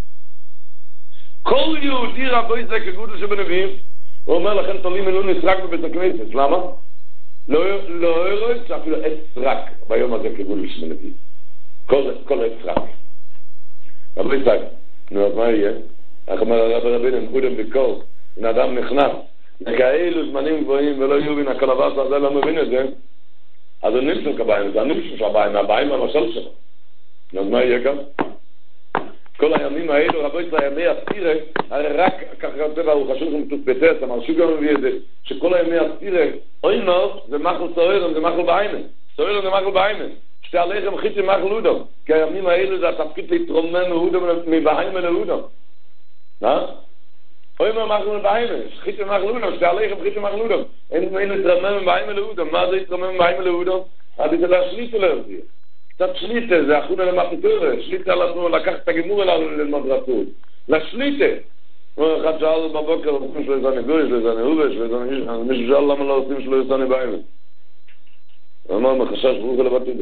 כל יהודי רבוי זה כגודל שבנביאים. הוא אומר לכן תולים אלו נסרק בבית הכנסת. למה? לא רואה שאפילו עץ סרק ביום הזה כגודל שבנביאים. כל עץ סרק. רבוי זה נו אז מה יהיה? איך אומר הרב רבינו קודם בקור אם אדם נכנס כאלו זמנים גבוהים ולא יהיו בין הקלבס הזה לא מבין את זה, אז הוא נמשל כבאים, זה הנמשל שהבאים, הבאים המשל שלו. אז מה יהיה כאן? כל הימים האלו, רבו את הימי הספירה, הרי רק ככה כותב הוא חשוב שמתופפטס, אמר שוגר מביא את זה, שכל הימי הספירה, אוי נור, זה מחל סוערם, זה מחל בעיימן. סוערם זה מחל בעיימן. שתי עליכם חיצי מחל אודם. כי הימים האלו זה התפקיד להתרומם מאודם מבעיימן אל אודם. מה? אוי מה מחלו בעיימן, חיצי מחלו אודם, שתי עליכם חיצי מחלו אודם. אין מי להתרומם מבעיימן אל אודם. מה זה להתרומם מבעיימן אל אודם? אז זה להשליט אליו זה. קצת שליטה, זה אחונה למחתורה, שליטה לנו לקחת את הגימור אלינו ללמוד רצות. לשליטה. אחד שאל בבוקר, רוצים שלא יזני גויש, לא יזני הובש, מישהו שאל למה לא רוצים שלא יזני בעמד. הוא אמר, מחשש ברוך לבטלו.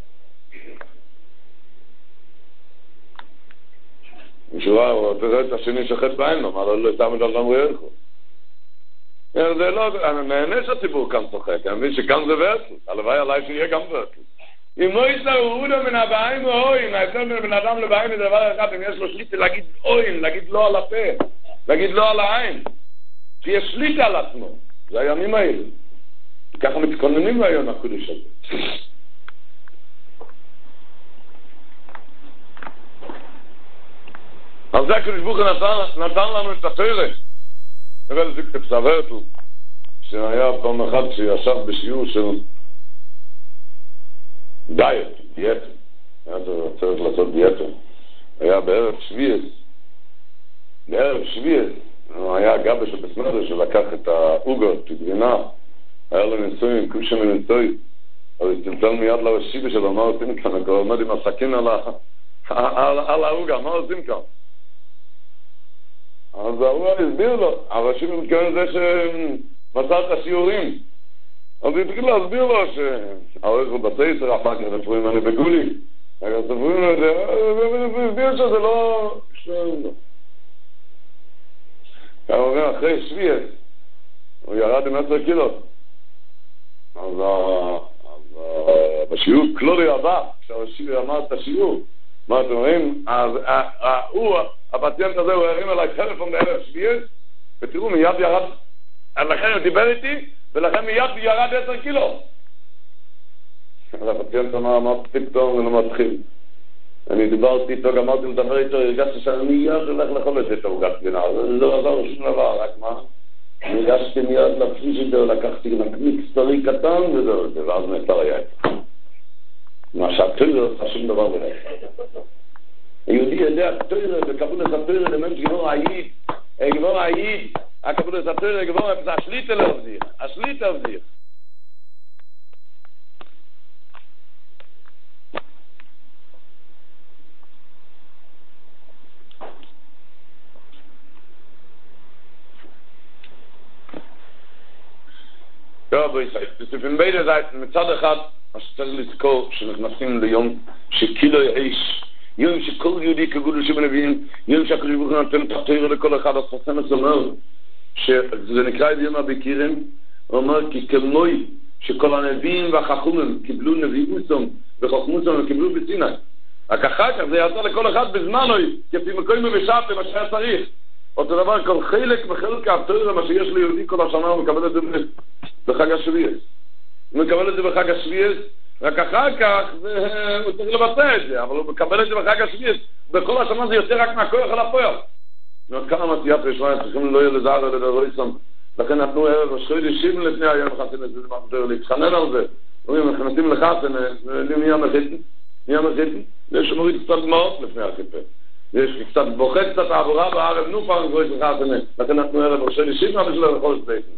מישהו ראה, הוא תראה את השני שחט בעמד, אמר לו, לא יתעמד על גמרי ערכו. זה לא, אני נהנה שהציבור כאן צוחק, אני מבין שכאן זה ורטל, הלוואי עליי שיהיה גם ורטל. אם לא יסלעו הודו מן הבאים או אוין, ההבדל בין בן אדם לבאים זה דבר אחד, אם יש לו שליטה להגיד אוין, להגיד לא על הפה, להגיד לא על העין, שיש שליטה על עצמו, זה הימים האלה. ככה מתכוננים ליום הקודש הזה. על זה הקדוש ברוך הוא נתן, נתן לנו את התורה. נראה לזה כתב סברתו, שהיה פעם אחד שישב בשיעור של דיאט, דיאטה. היה צריך לעשות דיאטה. היה בערב שביעס. בערב שביעס, הוא היה גבי שבסמדר שלקח את האוגות, את גבינה. היה לו ניסויים, כושי מניסוי. אז הסתלצל מיד לרשיבה שלו, מה עושים כאן? הוא עומד עם הסכין על האוגה, מה עושים כאן? אז הוא הסביר לו, הרשיבה מתכוון לזה שמצא את השיעורים. אז הוא התחיל להסביר לו שהעורך הוא בסייסר, אחר כך ספרים אני בגולי. אגב, ספרים לו את זה, הוא הסביר שזה לא... הוא אומר, אחרי שביעס, הוא ירד עם עשר קילו. אז בשיעור כלולי הבא, כשהרשיבה אמר את השיעור, מה אתם רואים? אז הוא, הפציינט הזה, הוא הרים עליי טלפון בערב שביעס, ותראו, מיד ירד, לכן הוא דיבר איתי, ולכן מיד ירד עשר קילו. אז הפציינט אמר, מה פתאום ולא מתחיל. אני דיברתי איתו, גמרתי לדבר איתו, הרגשתי שאני מיד הולך לחולת את העוגת גבינה, לא עזר שום דבר, רק מה? הרגשתי מיד להפריש איתו, לקחתי נקניק סטרי קטן, וזהו, ואז נעצר היה איתו. מה שהתוירה עושה שום דבר בלך. היהודי יודע, התוירה, וקבול את התוירה למנש גבור העיד, גבור העיד, הקבול את התוירה, גבור, זה השליטה להבזיר, השליטה להבזיר. טוב, בסופן בידי זה מצד אחד, אז צריך לזכור שנכנסים ליום שכאילו יש, יום שכל יהודי כגודל שבנביאים, יום שהקדוש ברוך הוא נותן את התורה לכל אחד, אז חסמס אומר, שזה נקרא יום הבקירים, הוא אומר כי כמוי שכל הנביאים והחכומים קיבלו נביאוסם וחכמוסם וקיבלו בסיני. רק אחר כך זה יעשה לכל אחד בזמנוי, כפי מקוים ובשעת למה שהיה צריך. אותו דבר, כל חלק וחלק התורה, מה שיש ליהודי כל השנה, הוא מקבל את זה בחג השביעס. הוא מקבל את זה בחג השביעס, רק אחר כך הוא צריך לבצע את זה, אבל הוא מקבל את זה בחג השביעס. בכל השנה זה יוצא רק מהכוח על הפועל. כמה מציאת רשמיים צריכים לא יהיה לזהר על הדרויסם. לכן נתנו ערב השחוי לשיב לפני היום חסן את זה למחתר להתחנן על זה. אומרים, נכנסים לחסן, נהיה מחיתן, נהיה מחיתן, ויש מוריד קצת דמעות לפני החיפה. יש קצת בוכה קצת העבורה בערב נופר גרויס לחסן. לכן נתנו ערב השחוי לשיב מה בשביל לכל ספייסן.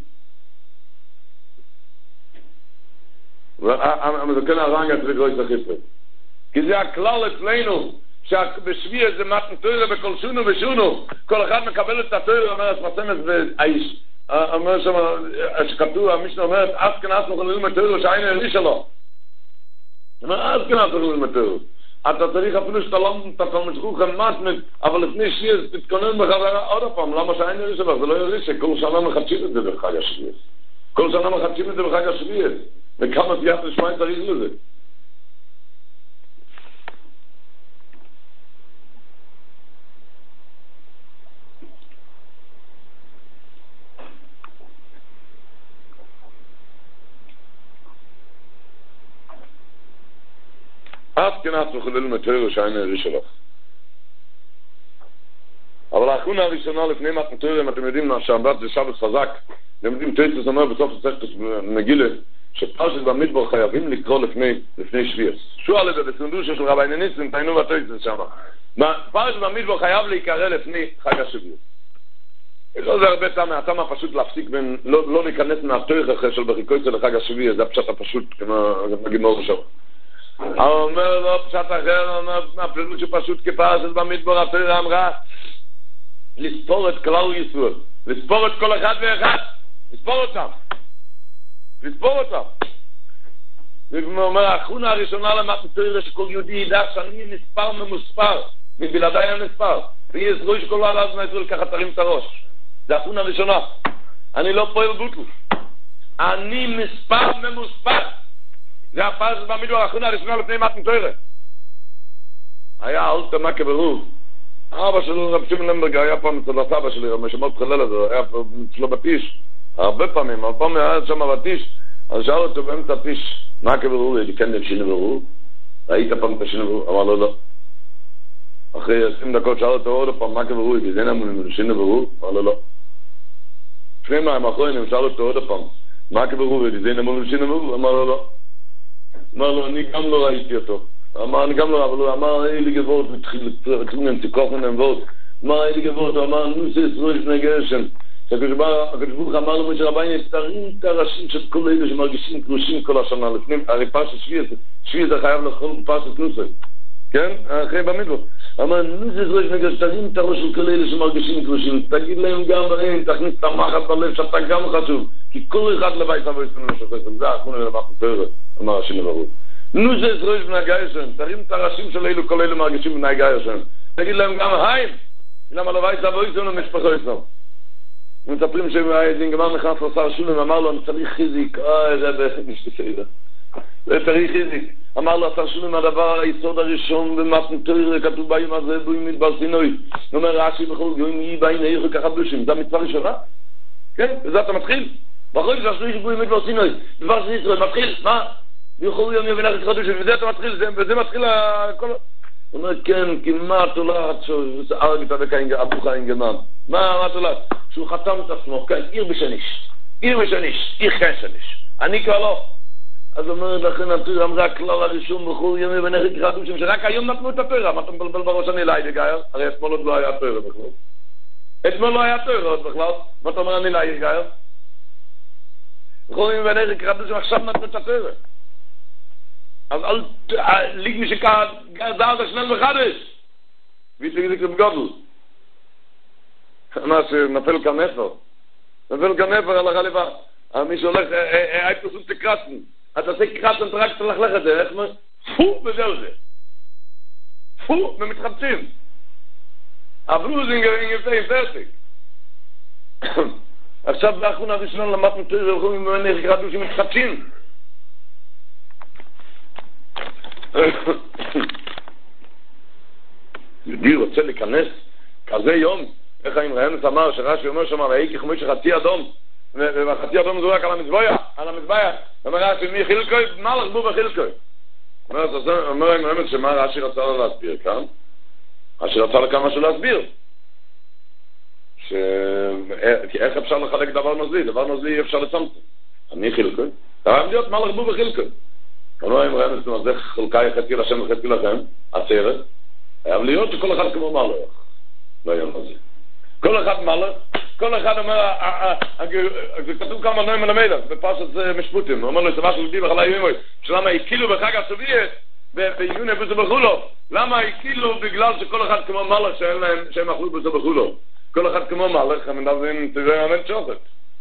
המזוכן הרנגה צריך גרויס לחיפה. כי זה הכלל אצלנו, שבשביע זה מתן תוירה בכל שונו ושונו, כל אחד מקבל את התוירה, אומר הסמסמס והאיש, אומר שם, שכתוב, המשנה אומרת, אז כן אז נוכל ללמד תוירה שהעין הריש שלו. אומר, אז כן אז נוכל ללמד תוירה. אתה צריך אפילו שאתה לא תתקום משכוך על מתנת, אבל לפני שביע זה תתכונן בחזרה עוד פעם, למה שהעין הריש שלו? זה לא יריש, שכל שנה מחדשים את זה בחג השביע. כל שנה מחדשים את זה בחג השביע. וכמה תיאט לשמיים צריך לזה. אז כנס וחולל מתוירה שהעין הריש שלך. אבל האחרונה הראשונה לפני מתוירה, אם אתם יודעים מה שהבת זה שבת חזק, אתם יודעים תוירה אומר בסוף הסכת מגילה, שפרשת במדבר חייבים לקרוא לפני, לפני שביעס. שואל את זה בסנדושה של רבי ניסים, תיינו בתוירה שם. פרשת במדבר חייב להיקרא לפני חג השביעס. לא זה הרבה טעם, הטעם הפשוט להפסיק בין, לא, לא להיכנס מהתוירה אחרי של בחיקוי של חג השביעס, זה הפשט הפשוט, כמו נגיד מאור שם. הוא אומר לו פשט אחר, הוא אומר, הפשוט שפשוט כפרשת במדבר התוירה אמרה, לספור את כלל ישראל, לספור את כל אחד ואחד, לספור אותם, לספור אותם. וכמו אומר, האחרונה הראשונה למתנתוירה שכל יהודי ידע שאני מספר ממוספר, מבלעדיי המספר, ויהיה זרוי שכל העלה הזמן ישראל ככה תרים את הראש. זה האחרונה הראשונה. אני לא פועל בוטל. אני מספר ממוספר. זה הפער שבמידו האחרונה הראשונה לפני מתנתוירה. היה אלתר מקה ברור. אבא שלו, רב שמעון למברג, היה פעם אצל הסבא שלי, רב שמעון חלל הזה, היה אצלו בטיש, הרבה פעמים, אבל פעם היה שם בטיש, אז שאל אותו באמצע הטיש, מה כברור? הייתי כן לבשינה ברור? ראית פעם את השינה ברור? אמר לו לא. אחרי עשרים דקות שאל אותו עוד פעם, מה כברור? הייתי זה נמון לבשינה ברור? אמר לו לא. לפני מים אחרונים שאל אותו עוד פעם, מה כברור? הייתי זה נמון לבשינה ברור? אמר לו לא. אמר לו, אני גם לא ראיתי אותו. אמר, אני גם לא, אבל הוא אמר, אין לי גבורת, מתחיל לתקוף מנהם וורט. אמר, אין לי גבורת, הוא אמר, נו זה ישראל לפני גרשם. הקדוש ברוך אמר לו משה רביינו, תרים את הראשים של כל אלה שמרגישים קרושים כל השנה, לפני, הרי פרשת שביעי, שביעי זה חייב לכל פרשת נוסף, כן? אחרי במדבר. אמר, נו זה ישראל לפני גרשם, תרים את הראש של כל אלה שמרגישים קרושים, תגיד להם גם בהם, תכניס את המחת בלב, שאתה גם חשוב, כי כל אחד לבית אבו יסתנו משוחסם, זה האחרונה למחת תוירה, אמר השם ברוך. נו זה ישראל בני גיירשן, תרים את הראשים של אלו, כל אלו מרגישים בני גיירשן. תגיד להם גם היים, למה לבית אבו יסתנו משפחו יסתנו. ומספרים שהאיזין גמר נכנס לשר שולם, אמר לו, אני צריך חיזיק, אה, זה בעצם משתפיידה. זה צריך חיזיק. אמר לו, השר שולם, הדבר, היסוד הראשון במתנתוירה, כתוב ביום הזה, בוי מדבר סינוי. הוא אומר, רש"י בכל גויים יהי בעין העיר וככה בושים. זה המצווה ראשונה? כן? וזה אתה מתחיל? בכל שעשוי שבוי מדבר סינוי. דבר של ישראל, מתחיל, מה? ויכולו יום יבינך את חדושים, וזה אתה מתחיל, וזה מתחיל הכל... הוא אומר, כן, כי מה התולעת שערבית הדקה אבוך האינגנן? מה התולעת? שהוא חתם את עצמו, כן, עיר בשניש, עיר בשניש, עיר כן שניש. אני כבר לא. אז הוא אומר, לכן התורה אמרה, הכלל הראשון בכל יום יבינך את חדושים, שרק היום נתנו את התורה, מה אתה מבלבל בראש אני אליי לגייר? הרי אתמול עוד לא היה תורה בכלל. אתמול לא היה תורה עוד בכלל, מה אתה אומר אני אליי לגייר? בכל יום יבינך את חדושים, עכשיו נתנו את התורה. אז אל ליג מי שגזר את השנל מחדש ואי תגיד את גודל מה שנפל כאן נפר נפל כאן נפר על הרלבה מי שהולך היי פסוק תקרצן אתה עושה קרצן אתה רק תלכלך את זה איך אומר פו וזהו זה פו ומתחבצים עברו זה עם פרסק עכשיו באחרונה ראשונה למדנו תוירה הולכים ממני גרדו שמתחבצים יהודי רוצה להיכנס כזה יום, איך האם ראיינס אמר שרש"י אומר שם ראי כחמוי שחצי אדום והחצי אדום זורק על המזבויה על המזבויה אומר רש"י מי חילקוי? מה לחבו בחילקוי? אומר עם ראיינס שמה רש"י רצה לו להסביר כאן רש"י רצה לו כמה שהוא להסביר איך אפשר לחלק דבר נוזלי דבר נוזלי אי אפשר לצמצם אני חילקוי? אתה להיות מה לחבו בחילקוי כלומר, אם ראינו את זה חלקה יחצי לשם וחצי לכם, עצרת, חייב להיות שכל אחד כמו מלך, ביום הזה. כל אחד מלך, כל אחד אומר, זה כתוב כמה נועים על המלך, בפרשת משפוטים, הוא אומר לו, סבא של דיבר על היומוי, שלמה הקילו בחג הסובייט, ביוני בוסו בחולו, למה הקילו בגלל שכל אחד כמו מלך שאין להם, שהם אכלו בוסו בחולו. כל אחד כמו מלך, הם מדברים, תראה, אמן שוחט.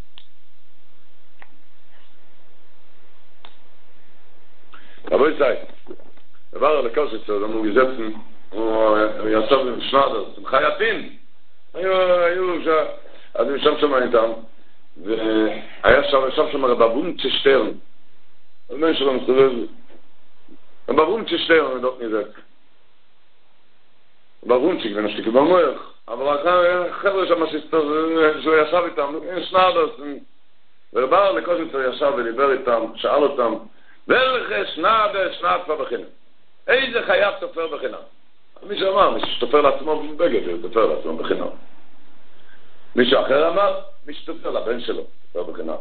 רבוי סי, דבר על הקושץ, אז אמרו גזצן, הוא ישב עם שנדר, עם חייטין, היו, אז הוא ישב שם איתם, והיה ישב שם רבבונצ'ה שטרן, אז מי שלא מסתובב, רבבונצ'ה שטרן, אני דוק נזק, רבבונצ'יק ונשתיק במוח, אבל החבר'ה שם שהוא ישב איתם, שנדר, ורבר על הקושץ הוא ישב ודיבר איתם, שאל אותם, ולך שנדר שנד כבר בחינם. איזה חייב תופר בחינם? מי שאמר, מי שתופר לעצמו בבגד, הוא תופר לעצמו בחינם. מי שאחר אמר, מי שתופר לבן שלו, תופר בחינם.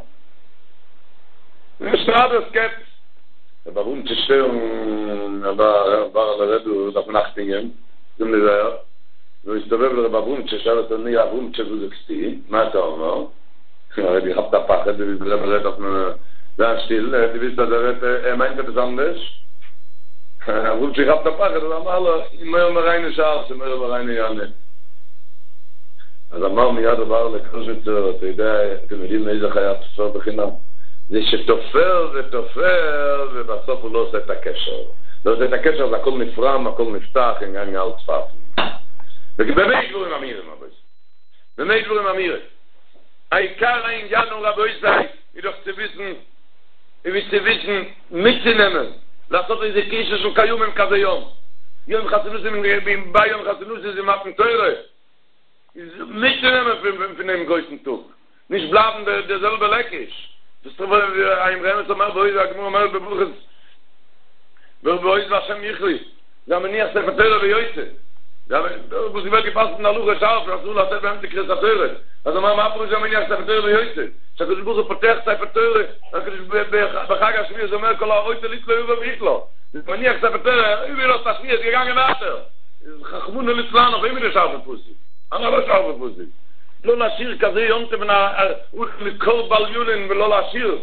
שנדר סקפט. וברום תשתר, עבר לרדו, דף נחטינגן, גם לזהר, והוא הסתובב לרבברום תשאל אותו, אני אברום תשבוזקסטי, מה אתה אומר? הרי ביחד את הפחד, ובלב רדף זה השטיל, דיביסת הדרת, מיינט בסנדש, אמרו שחפת הפחד, הוא אמר לו, אם הוא מריינה שער, שמר מריינה יענה. אז אמר מיד עבר לקרושנצר, אתה יודע, אתם יודעים איזה חיה תופר בחינם? זה שתופר ותופר, ובסוף הוא לא עושה את הקשר. לא עושה את הקשר, זה הכל נפרם, הכל נפתח, עניין גל צפף. ובאמת דבורים אמירים, רבוי. באמת דבורים אמירים. העיקר העניין הוא רבוי זי, ידוך צוויסן, וצוויסן מצינמן, לעשות איזה קשר שהוא קיום עם כזה יום. יום חסנוסים, בא יום חסנוסים, זה מתן תוירה. mitnehmen von dem größten Tug. Nicht bleiben der derselbe Leckisch. Das ist ein Remes einmal, wo ich sage, wo man bebucht ist, wo ich was am Michli. Da man nicht der Verteiler wie heute. Da wo sie wirklich passen nach Luche Schauf, das soll das beim die Kreateure. Also man macht uns ja nicht der Verteiler wie heute. Sag ich buche Protest der Verteiler, dann kann ich bei Gaga schmier so mal kolla heute nicht über Michlo. Das man nicht der Verteiler, über das schmier gegangen weiter. Khachmun al-Islam, aber immer das auf Pussy. אני לא שאול בפוזיט. לא לשיר כזה יום תבנה, לכל בליונים ולא לשיר.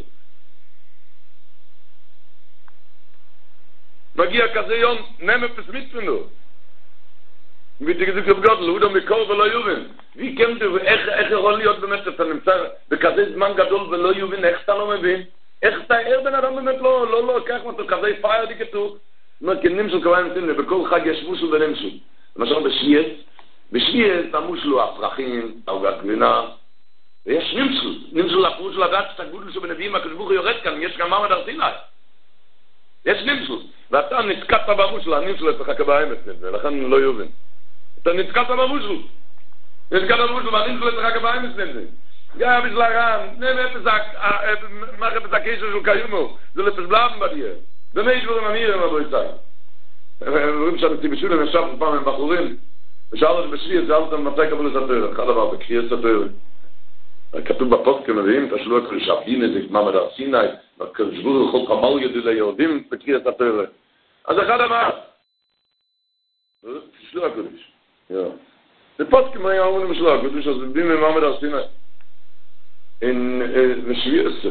מגיע כזה יום, נמה פסמית ממנו. ותגזיק לבגודל, הוא לא מקור ולא יובין. wie kennst du, איך יכול להיות באמת אתה נמצא בכזה זמן גדול ולא יובין, איך אתה לא מבין? איך אתה, איך בן אדם באמת לא, לא, לא, כך מתו, כזה פייר די כתוב. זאת כי נמשל כבאים תמנה, בכל חג ישבו ונמשל. למשל בשייס, בשביל תמוש לו הפרחים, העוגת גבינה, ויש נמשל, נמשל לפרוש לדעת את הגודל שבנביאים הקדבוך יורד כאן, יש גם מעמד ארסיני. יש נמשל, ואתה נתקעת במושל, הנמשל אצלך כבאים אצלך, ולכן לא יובין. אתה נתקעת במושל, נתקעת במושל, והנמשל אצלך כבאים אצלך. גם בשלרן, מערכת את הקשר של קיומו, זה לפסבלם בדיה. זה מי דברים אמירים אבו יצאי. אומרים שאני בשולם ישב פעם עם בחורים, ושאלת בשביל, שאלת מתי קבלו את התואר, אחד דבר, בקריאה את התואר. כתוב בפוסט כמביאים, תשלו את לשעבדין איזה מעמד ארסיני, וכשבו לכל כמל ידעו ליהודים בקריאה את התואר. אז אחד אמר, תשלו הקודש. זה פוסט כמובן אמרו למשלו, הקודש הזה דין ממעמד ארסיני. בשביל עשר.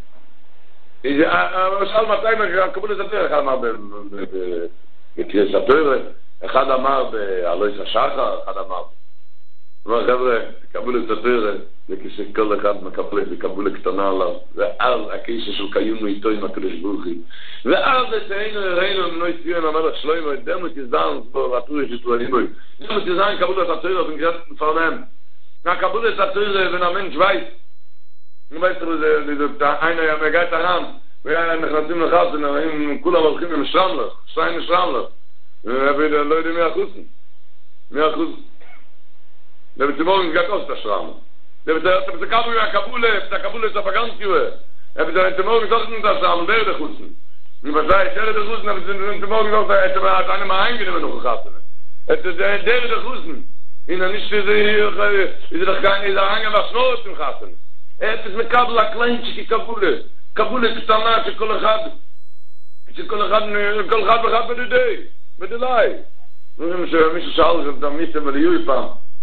שאל מתי קבלו את התואר, אחד אמר בקריאה את התואר, אחד אמר באלוהיס השחר, אחד אמר. אמר, חבר'ה, קבלו את התואר, וכשכל אחד מקבל, וקבלו קטנה עליו, ואז הקשר של קיום איתו עם הקדוש ברוך הוא. ואז תהיינו הראינו מנוי ציון המלך שלוימו, דמו תזדן, רטו יש יתואלים בו. דמו תזדן, קבלו את התואר, ונגזת מפרנם. קבלו את התואר, ונאמן שווייס. נבייסטר, זה אין היה מגע את הרם, ונכנסים לחץ, כולם הולכים עם שרמלך, שתיים משרמלך. אבל לא יודעים מי אחוזן. מי אחוזן. ובציבור נגעת עושה שרם. ובצקבו מהקבולה, בצקבולה זה הפגנטיוה. ובציבור נגעת עושה שרם, דרך אחוזן. ובצקבולה דרך אחוזן, ובציבור נגעת עושה את העניין מהאים גדול מנוח חסנה. את דרך אחוזן. הנה נשתי זה לחגן, איזה העניין והשנורת עם חסנה. את זה מקבל הקליינצ'י כקבולה. קבולה קטנה שכל אחד, שכל אחד, כל אחד ואחד בדידי. בדלי. מישהו שאל את המיסטר וליוי פעם.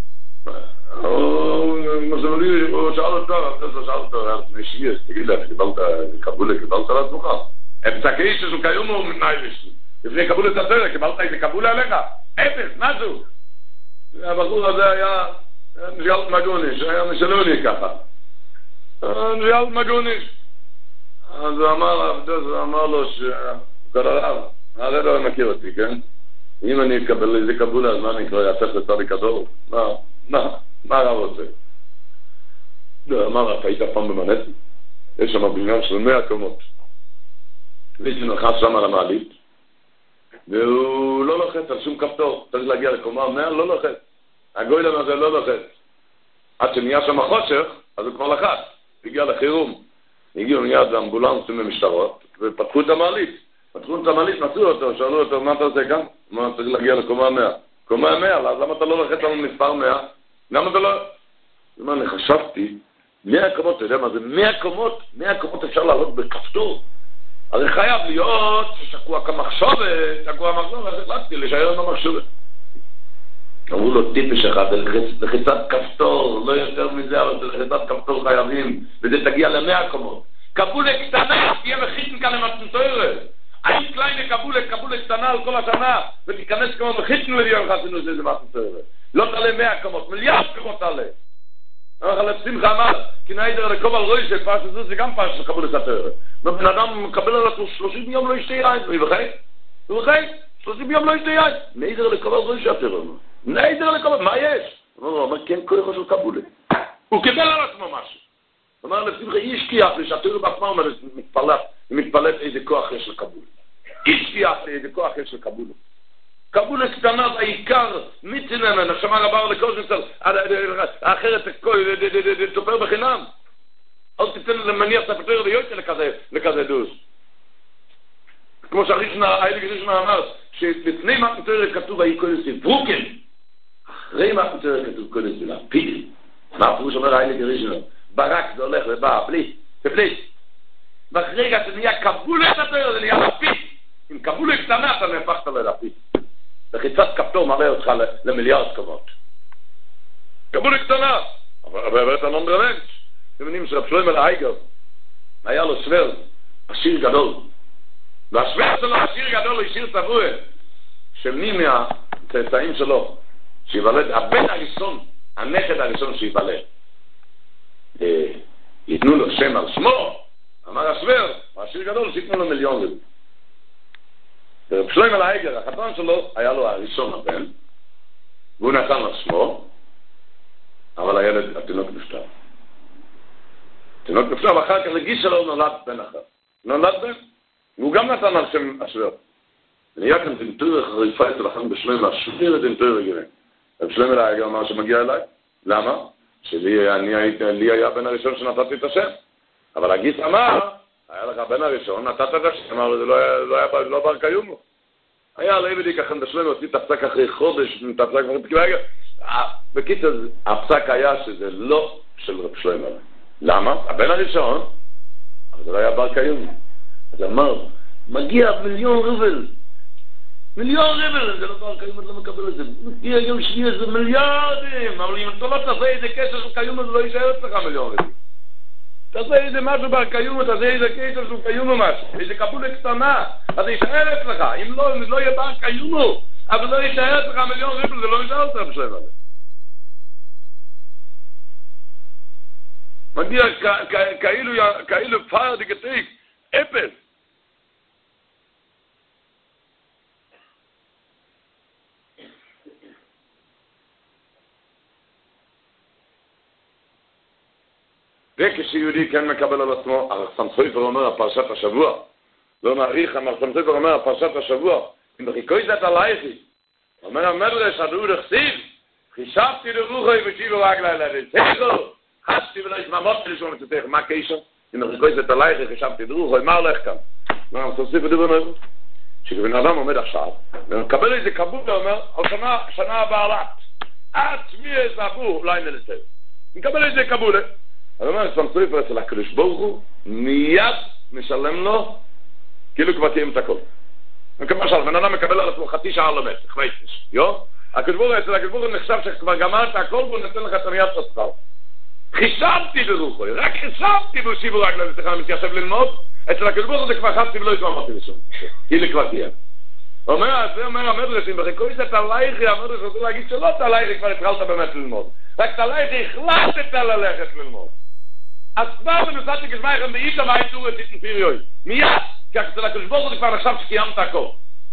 או שאל אותו, אז שאל אותו, נשייס, תגיד לה, קבולה, קיבלת על עצמך. אפס הקייס שהוא קיום הוא מתנאי בשביל. לפני קבולה את התואר, קיבלת איזה קבולה עליך. אפס, משהו. הבחור הזה היה נשאלת מגוניש, היה משלוני ככה. נשאלת מגוניש. אז הוא אמר לו שקורא רב. הרי לא מכיר אותי, כן? אם אני אקבל איזה קבולה, אז מה אני כבר יעצף לצדיק הדור? מה? מה? מה הרב רוצה? אמר, אתה היית פעם במנהטן? יש שם בניין של מאה קומות. מישהו נחס שם על המעלית, והוא לא לוחץ על שום כפתור. צריך להגיע לקומה מאה, לא לוחץ. הגוילם הזה לא לוחץ. עד שנהיה שם חושך, אז הוא כבר לחץ. הגיע לחירום. הגיעו מיד האמבולנסים במשטרות, ופתחו את המעלית. פתחו את המעלית, מצאו אותו, שאלו אותו, מה אתה עושה כאן? מה, צריך להגיע לקומה מאה. קומה מאה, אז למה אתה לא לוחץ על מספר מאה? למה אתה לא... מה, אני חשבתי, מאה קומות, אתה יודע מה זה? מאה קומות, מאה קומות אפשר לעלות בכפתור. אז זה חייב להיות ששקוע כמחשובת, שקוע מחשובת, אז החלטתי לשאר עם המחשובת. אמרו לו טיפש אחד, לחיצת כפתור, לא יותר מזה, אבל זה לחיצת כפתור חייבים, וזה תגיע למאה קומות. קבולה קטנה, תהיה מחיתן כאן למתנתורת. האם קליין קבולה, קבולה קטנה על כל השנה, ותיכנס כמו מחיתן לדיון חסינות, זה מתנתורת. לא תעלה מאה קומות, מיליארד קומות תעלה. אומר לך לשמחה אמר, כי נעידר לקוב על רוי של פרש הזה, זה גם פרש לקבל את התארה. בן אדם מקבל על עצמו שלושים יום לא ישתה יין, ובחי? ובחי? שלושים יום לא ישתה יין. נעידר לקוב על רוי של התארה. נעידר לקוב, מה יש? הוא אומר, כן, כוח של קבולה. הוא קיבל על עצמו משהו. הוא אומר, לשמחה, היא השקיעה, שהתארה בעצמה אומרת, היא מתפלט איזה כוח יש לקבולה. היא השקיעה איזה כוח יש לקבולה. קבולה קטנה בעיקר מצינמן, השמר עבר לקוזנסל, האחרת תופר בחינם. אל תיתן למניח את הפטר ויוצא לכזה דוז. כמו שהאיליג ראשונה אמר, שלפני מה פטר כתוב האי קודנסל, ברוקן. אחרי מה פטר כתוב קודנסל, הפיל. מה הפירוש אומר האיליג ראשונה? ברק זה הולך ובא, בלי, בלי. ואחרי רגע שנהיה קבולה פטר, זה נהיה הפיל. אם קבולה קטנה, אתה נהפכת לו להפיל. לחיצת כפתור מראה אותך למיליארד כמות. קבולה קטנה. אבל אתה לא מדרמנט. אתם יודעים שרב שלוימל אייגר, היה לו סבר, עשיר גדול. והסבר שלו, עשיר גדול, הוא השאיר צבוע, של מי מהצאצאים שלו, שיוולד, הבן הראשון, הנכד הראשון שיוולד. ייתנו לו שם על שמו, אמר הסבר, העשיר גדול, שיתנו לו מיליון רבי. ורב שלוימל אייגר, החתן שלו, היה לו הראשון הבן, והוא נתן לו שמו, אבל הילד, התינוק נפטר. התינוק נפטר, ואחר כך לגיס שלו נולד בן אחר. נולד בן, והוא גם נתן על שם השבר. ונהיה כאן דנטור חריפה אצל החם בשלוימל, השביר דנטור רגילים. רב שלוימל אייגר אמר שמגיע אליי. למה? שלי היה בן הראשון שנתתי את השם. אבל הגיס אמר, היה לך בן הראשון, נתת את השם, אמר, זה לא היה בר קיומו. היה לעבדי ככה בשלוימל, הוציא את הפסק אחרי חודש, את הפסק אחרי... בקיצור, הפסק היה שזה לא של רב שלוימל. למה? הבן הראשון, אבל זה לא היה בר קיומו. אז אמר, מגיע מיליון רובל. מיליון רובל, זה לא בר קיומו, אתה לא מקבל את זה. מגיע יום שני, זה מיליארדים. אבל אם אתה לא תעשה איזה קשר של קיומו, זה לא יישאר אצלך מיליון רובל. תעשה איזה משהו בר קיומו, תעשה איזה קשר של קיומו משהו. איזה קבולה קטנה, אז זה יישאר אצלך. אם לא, אם לא יהיה בר קיומו, אבל לא יישאר אצלך מיליון רובל, זה לא יישאר אצלך בשלב הזה. מגיע כאילו פער דגתיק, אפס. וכשיהודי כן מקבל על עצמו, הרס"ם סופר אומר הפרשת השבוע, לא נעריך, הרס"ם סופר אומר הפרשת השבוע, אם בחיקוי זה את הלייכי, אומר המדרש, הדור דכסיב, חישבתי לרוחי ושיבו רגלי לרצחו, חשתי ולא ישממות לשמוע מצטך, מה קשר? אם בחיקוי זה את הלייכי, חישבתי לרוחי, מה הולך כאן? הרס"ם סופר דבר אומר, שכבן אדם עומד עכשיו, ומקבל איזה קבול, אומר, על שנה, שנה הבאה לת, עד שמי איזה אבור, אולי נלצל. מקבל איזה קבול, אז אומר, סתם סופר אצל הקדוש ברוך הוא, מיד משלם לו, כאילו כבר תהיה את הכל. למשל, בן אדם מקבל על עצמו חצי שעה לומד, חמש, יו? הקדוש ברוך הוא, אצל הקדוש ברוך הוא נחשב שכבר גמרת הכל, והוא נתן לך את המיד שכר. חישבתי ברוחו, רק חישבתי והושיבו רק לנצחה מתיישב ללמוד, אצל הקדוש ברוך הוא זה כבר חצי ולא ישמע לשום. כאילו כבר תהיה. אומר, זה אומר המדרשים, בחיקוי זה תלייכי, המדרש רוצה להגיד שלא תלייכי כבר התחלת באמת ללמוד. רק תלייכי החלטת ללכת ללמוד. אז כבר בנוסעתי כשמייכם באישה מהייתור את איתנפיריוי. מיד, כי אצל הקדוש ברוך הוא כבר נחשב שקיימת הכל.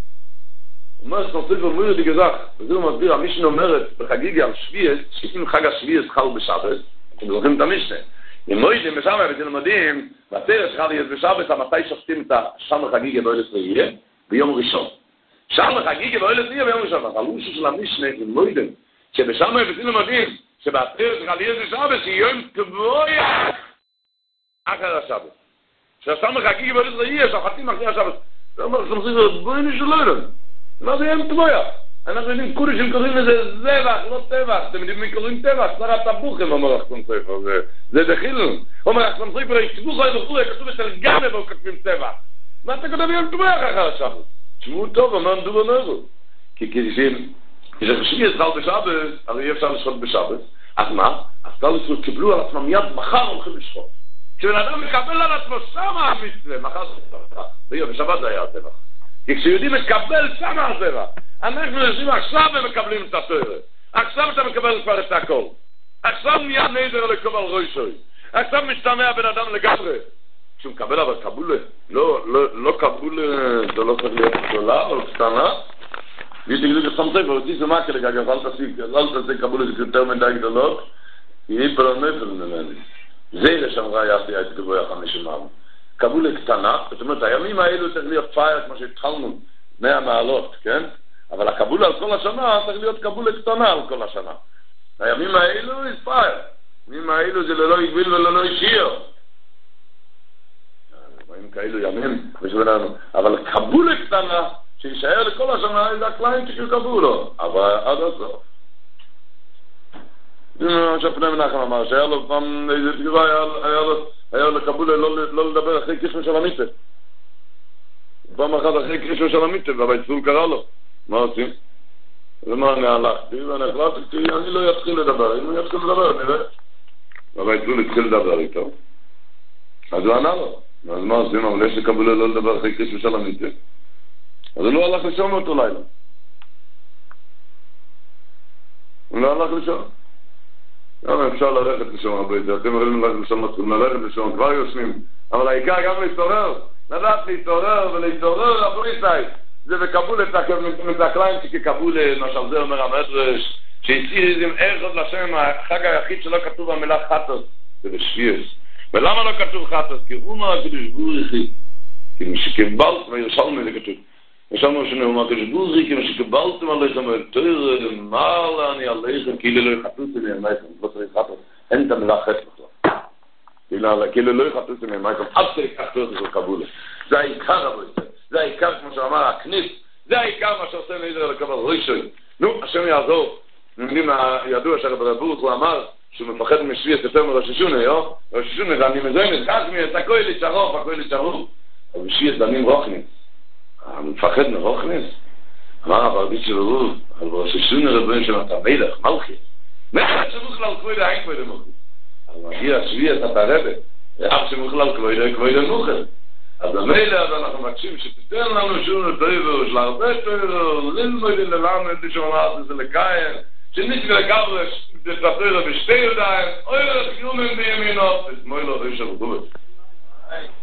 אומר, סנוסיף אומר לי גזח, וזה הוא מסביר, המשנה אומרת בחגיגי על שביעס, שאם חג השביעס חל בשבת, אתם זוכרים את המשנה. אם מוידים בשמה ותלמדים, והתרס חל יהיה בשבת, מתי שופטים את השם החגיגי באוהלת יהיה? ביום ראשון. שם החגיגי באוהלת יהיה ביום ראשון. הלוש של המשנה, אם מוידים, שבשמה ותלמדים, שבהתרס חל יהיה בשבת, שיום קבויה אחר השבת. שהשם החגיגי באוהלת יהיה, שהחתים אחרי השבת. זה אומר, סנוסיף, בואי נשאלו אלינו. מה זה יום טבויה? אנחנו יודעים קודשים קוראים לזה זבח, לא טבח. אתם יודעים מי קוראים טבח? שרת הבוכם, אומר אחסון ספר. זה דחילון. אומר אחסון ספר, יכתבו חוי וכו', כתוב אצל גנב או כתבים טבח. מה אתה כותב יום טבויה אחר השבת? תשמעו טוב, אמר דובו נורו. כי כשחשבי יזחל בשבת, הרי אי אפשר לשחוט בשבת. אז מה? אז תלסו קיבלו על עצמם מיד, מחר הולכים לשחוט. כשבן אדם מקבל על עצמו שמה המצווה, מחר זה בשבת זה היה הטבח. כי כשיהודי מקבל שמה הזרע, אנחנו יושבים עכשיו ומקבלים את התורה. עכשיו אתה מקבל כבר את הכל. עכשיו נהיה נדר לקבל ראשוי. עכשיו משתמע הבן אדם לגמרי. כשהוא מקבל אבל קבולה, לא, לא, לא קבולה, זה לא צריך להיות גדולה או קטנה. ויש לי גדול שמת ספר, אותי זה מה כרגע, אל תעשי, אל תעשי קבולה זה יותר מדי גדולות, יהי פרמטר ממני. זה לשמרה יעשי את גבוי החמישים ארבע. קבולה קטנה, זאת אומרת, הימים האלו צריך להיות פייר, כמו שהתחלנו, מאה מעלות, כן? אבל הקבולה על כל השנה צריך להיות קבולה קטנה על כל השנה. הימים האלו is פייר. הימים האלו זה ללא יגביל וללא ישיר. ימים כאלו ימים, בשבילנו. אבל קבולה קטנה, שישאר לכל השנה, זה הקליין שכאילו קבולו. אבל עד הסוף. שפני מנחם אמר, שהיה לו פעם איזה תגובה, היה לו קבולה לא לדבר אחרי קרישמה של המיטה. פעם אחת אחרי קרישמה של המיטה, והבייצול קרא לו. מה עושים? ומה אני הלכתי, ואני החלטתי, אני לא אתחיל לדבר, אם אני אתחיל לדבר, נראה. והבייצול התחיל לדבר איתו. אז הוא ענה לו. אז מה עושים? אבל יש לקבולה לא לדבר אחרי קרישמה של המיטה. אז הוא לא הלך לשום אותו לילה. הוא לא הלך לשום. גם אפשר ללכת לשום הרבה יותר, אתם יכולים ללכת לשום, מתחילים ללכת לשום, כבר יושבים. אבל העיקר גם להתעורר, לדעת להתעורר ולהתעורר הפריסאי. זה בקבול את הקליין שכקבול, למשל זה אומר המדרש, שהצעיר עם ערך לשם, החג היחיד שלא כתוב במילה חטוס, זה בשביעס. ולמה לא כתוב חטוס? כי הוא מה הקדוש בורכי, כי משקבלת וירשלמי זה כתוב. ישלנו שנו מה הקדוש בורכי, כי משקבלתם עליכם יותר, מעלה אני עליכם, כאילו לא יחטוסים ימייכם, לא צריך חטוס, אין את המילה חטוס בכלל. כאילו לא יחטוסים ימייכם, אף צריך חטוס זה קבולה. זה העיקר אבל זה העיקר כמו שאמר הכניס, זה העיקר מה שעושה נדר לקבל ראשון. נו, השם יעזור. נמדים הידוע שהרב ברוך הוא אמר שהוא מפחד משביע יותר מראש השונה, יו? ראש השונה זה אני מזוינת, חזמי, את הכל יצרוף, הכל יצרוף. אבל משביע דנים רוחניס. מפחד מרוחניס? אמר הברדית של הרוב, על ראש השונה רבוין שמתה מלך, מלכי. נחד שמוכלל כבוד העין כבוד המוכל. אבל מגיע שביע את הרבא, אף שמוכלל כבוד המוכל. אז המילא אז אנחנו מקשים שתיתן לנו שום לטויבר של הרבה טויבר, ללמוד ללמד לשמונה את זה לקיים, שניסי לקברש תטוירה בשתי ידיים, אוי לא תקנו מהם בימינות, את מוי לא ראש הרבובת.